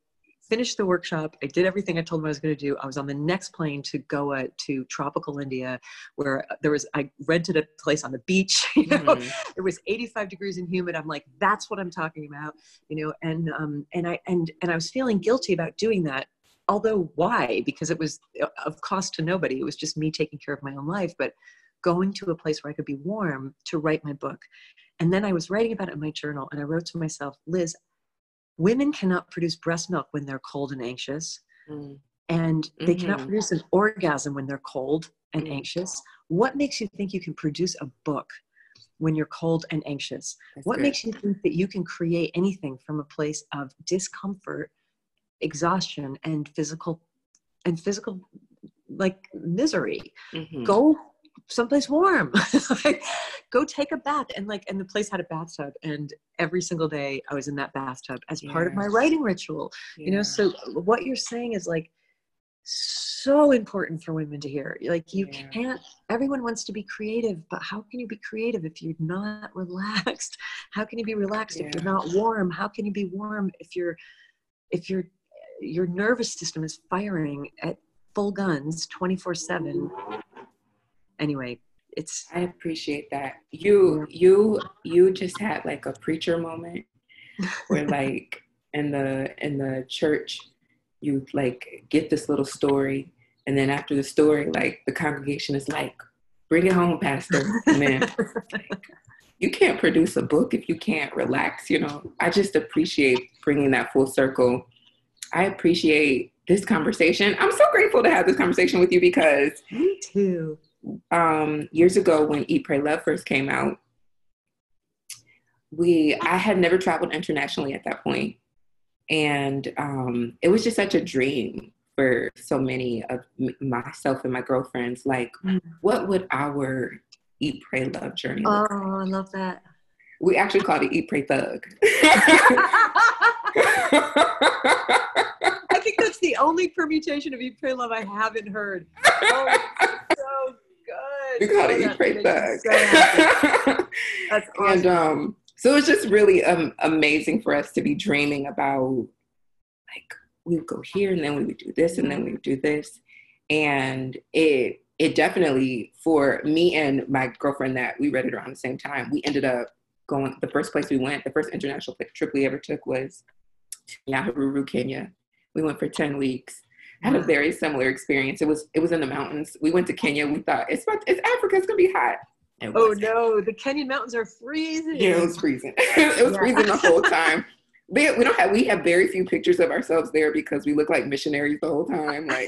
finished the workshop. I did everything I told them I was going to do. I was on the next plane to Goa, to tropical India, where there was, I rented a place on the beach, you know, mm-hmm. It was eighty-five degrees and humid. I'm like, that's what I'm talking about, you know, and, um, and I, and, and I was feeling guilty about doing that. Although why? Because it was of cost to nobody. It was just me taking care of my own life, but going to a place where I could be warm to write my book. And then I was writing about it in my journal, and I wrote to myself, Liz, women cannot produce breast milk when they're cold and anxious. Mm. And they mm-hmm. cannot produce an orgasm when they're cold and mm. anxious. What makes you think you can produce a book when you're cold and anxious? That's what good. Makes you think that you can create anything from a place of discomfort, exhaustion, and physical and physical like misery? Mm-hmm. Go someplace warm. Like, go take a bath. And like, and the place had a bathtub, and every single day I was in that bathtub as yeah. part of my writing ritual, yeah. you know? So what you're saying is like so important for women to hear. Like, you yeah. can't, everyone wants to be creative, but how can you be creative if you're not relaxed? How can you be relaxed yeah. if you're not warm? How can you be warm if you're, if you're, your nervous system is firing at full guns twenty-four seven? Anyway, it's, I appreciate that. You, you, you just had like a preacher moment where like in the, in the church, you like get this little story. And then after the story, like the congregation is like, bring it home, pastor. And then like, you can't produce a book if you can't relax, you know? I just appreciate bringing that full circle. I appreciate this conversation. I'm so grateful to have this conversation with you because me too. Um, years ago when Eat, Pray, Love first came out, we, I had never traveled internationally at that point. And um, it was just such a dream for so many of m- myself and my girlfriends. Like, mm. what would our Eat, Pray, Love journey look Oh, like? I love that. We actually called it Eat, Pray, Thug. I think that's the only permutation of Eat, Pray, Love I haven't heard. Oh, so good. We called oh, it Eat, Pray, Thug. So that's awesome. And um, so it's just really um, amazing for us to be dreaming about, like, we would go here and then we would do this and then we would do this. And it it definitely, for me and my girlfriend that we read it around the same time, we ended up going, the first place we went, the first international trip we ever took was to Nyahururu, Kenya. We went for ten weeks. I had a very similar experience. It was it was in the mountains. We went to Kenya. We thought, it's about, it's Africa, it's going to be hot. It oh, no. The Kenyan mountains are freezing. Yeah, it was freezing. It was yeah. freezing the whole time. We, we don't have, we have very few pictures of ourselves there because we look like missionaries the whole time. Like,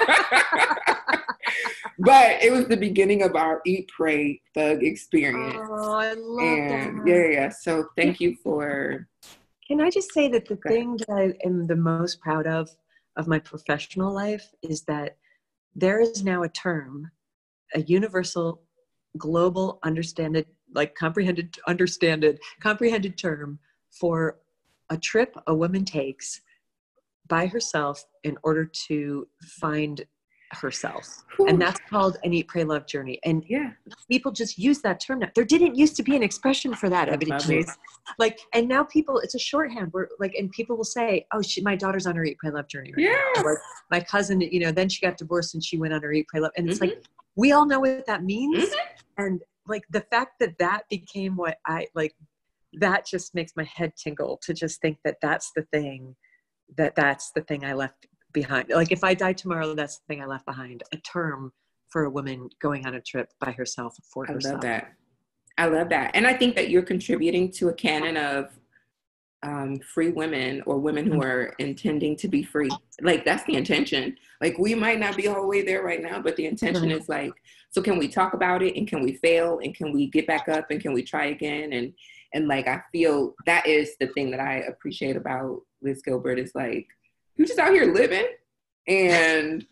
but it was the beginning of our Eat, Pray, Thug experience. Oh, I love and, that. Yeah, yeah. So thank you for. Can I just say that the thing that I am the most proud of, of my professional life, is that there is now a term, a universal, global, understanded, like comprehended, understanded, comprehended term for a trip a woman takes by herself in order to find herself. Ooh. And that's called an Eat, Pray, Love journey. And yeah, people just use that term now. There didn't used to be an expression for that. Like, and now people, it's a shorthand where like, and people will say, oh, she, my daughter's on her Eat, Pray, Love journey. Right yeah. Like my cousin, you know, then she got divorced and she went on her Eat, Pray, Love. And it's mm-hmm. like, we all know what that means. Mm-hmm. And like the fact that that became what I like, that just makes my head tingle to just think that that's the thing, that that's the thing I left behind. Like if I die tomorrow, that's the thing I left behind, a term for a woman going on a trip by herself for herself. I love that. I love that. And I think that you're contributing to a canon of um, free women or women who are intending to be free. Like that's the intention. Like we might not be all the way there right now, but the intention right. is like, so can we talk about it and can we fail and can we get back up and can we try again? And And like, I feel that is the thing that I appreciate about Liz Gilbert is like, you're just out here living. And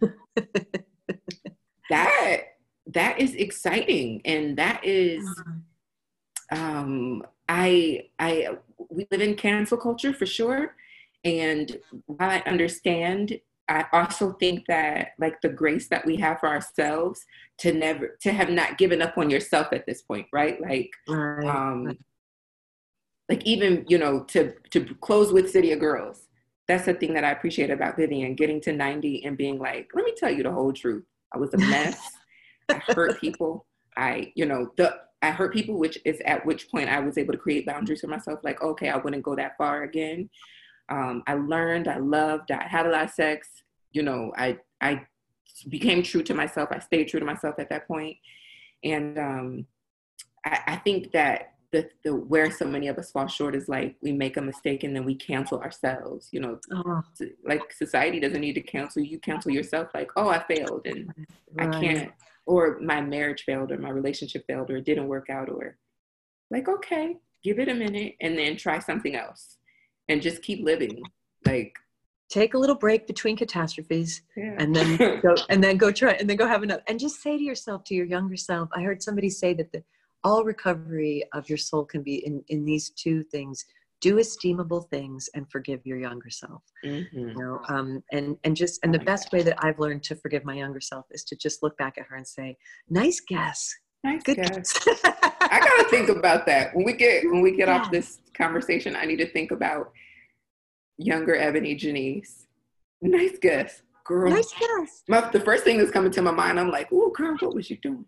that, that is exciting. And that is, um, I, I, we live in cancel culture for sure. And while I understand, I also think that like the grace that we have for ourselves to never, to have not given up on yourself at this point, right? Like, right. um, like even, you know, to, to close with City of Girls, that's the thing that I appreciate about Vivian, getting to ninety and being like, let me tell you the whole truth. I was a mess. I hurt people. I, you know, the I hurt people, which is at which point I was able to create boundaries for myself. Like, okay, I wouldn't go that far again. Um, I learned, I loved, I had a lot of sex. You know, I I became true to myself. I stayed true to myself at that point. And um, I, I think that the, the where so many of us fall short is like we make a mistake and then we cancel ourselves. You know, Oh, like society doesn't need to cancel. You cancel yourself like, oh, I failed and right. I can't, or my marriage failed or my relationship failed or it didn't work out, or like, okay, give it a minute and then try something else and just keep living. Like, Take a little break between catastrophes yeah. and then go and then go try and then go have another, and just say to yourself, to your younger self, I heard somebody say that the all recovery of your soul can be in, in these two things: do esteemable things and forgive your younger self. Mm-hmm. You know, um, and, and just, and the best way that I've learned to forgive my younger self is to just look back at her and say, nice guess. Nice Good guess. guess. I gotta think about that when we get when we get Yeah. off this conversation. I need to think about younger Ebony Janice. Nice guess, girl. Nice guess. My, the first thing that's coming to my mind, I'm like, "Ooh, girl, what was you doing?"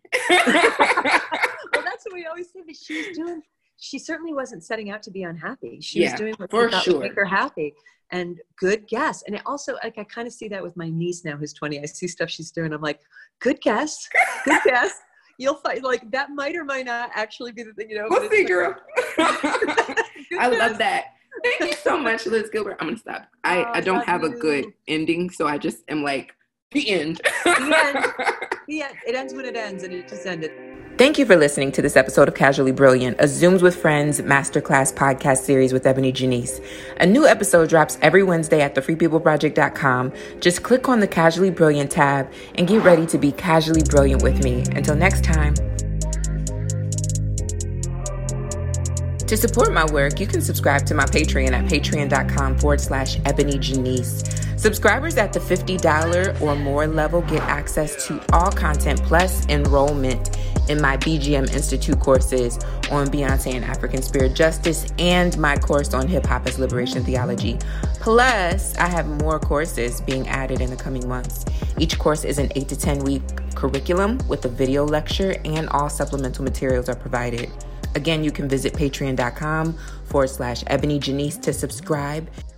Well, that's what we always say. But she was doing. She certainly wasn't setting out to be unhappy. She Yeah, was doing what for she thought sure. would make her happy. And good guess. And it also, like, I kind of see that with my niece now, who's twenty. I see stuff she's doing. I'm like, good guess. Good guess. You'll find, like, that might or might not actually be the thing, you know. We'll but see, it's girl. like, I love that. Thank you so much, Liz Gilbert. I'm gonna stop. I, Oh, I don't love have a you. good ending, so I just am like, the end. The end. Yeah, it ends when it ends, and it just ended. Thank you for listening to this episode of Casually Brilliant, a Zooms with Friends masterclass podcast series with Ebony Janice. A new episode drops every Wednesday at the free people project dot com. Just click on the Casually Brilliant tab and get ready to be casually brilliant with me. Until next time. To support my work, you can subscribe to my Patreon at patreon.com forward slash Ebony Janice. Subscribers at the fifty dollars or more level get access to all content plus enrollment in my B G M Institute courses on Beyonce and African Spirit Justice and my course on hip hop as liberation theology. Plus, I have more courses being added in the coming months. Each course is an eight to ten week curriculum with a video lecture, and all supplemental materials are provided. Again, you can visit patreon.com forward slash Ebony Janice to subscribe.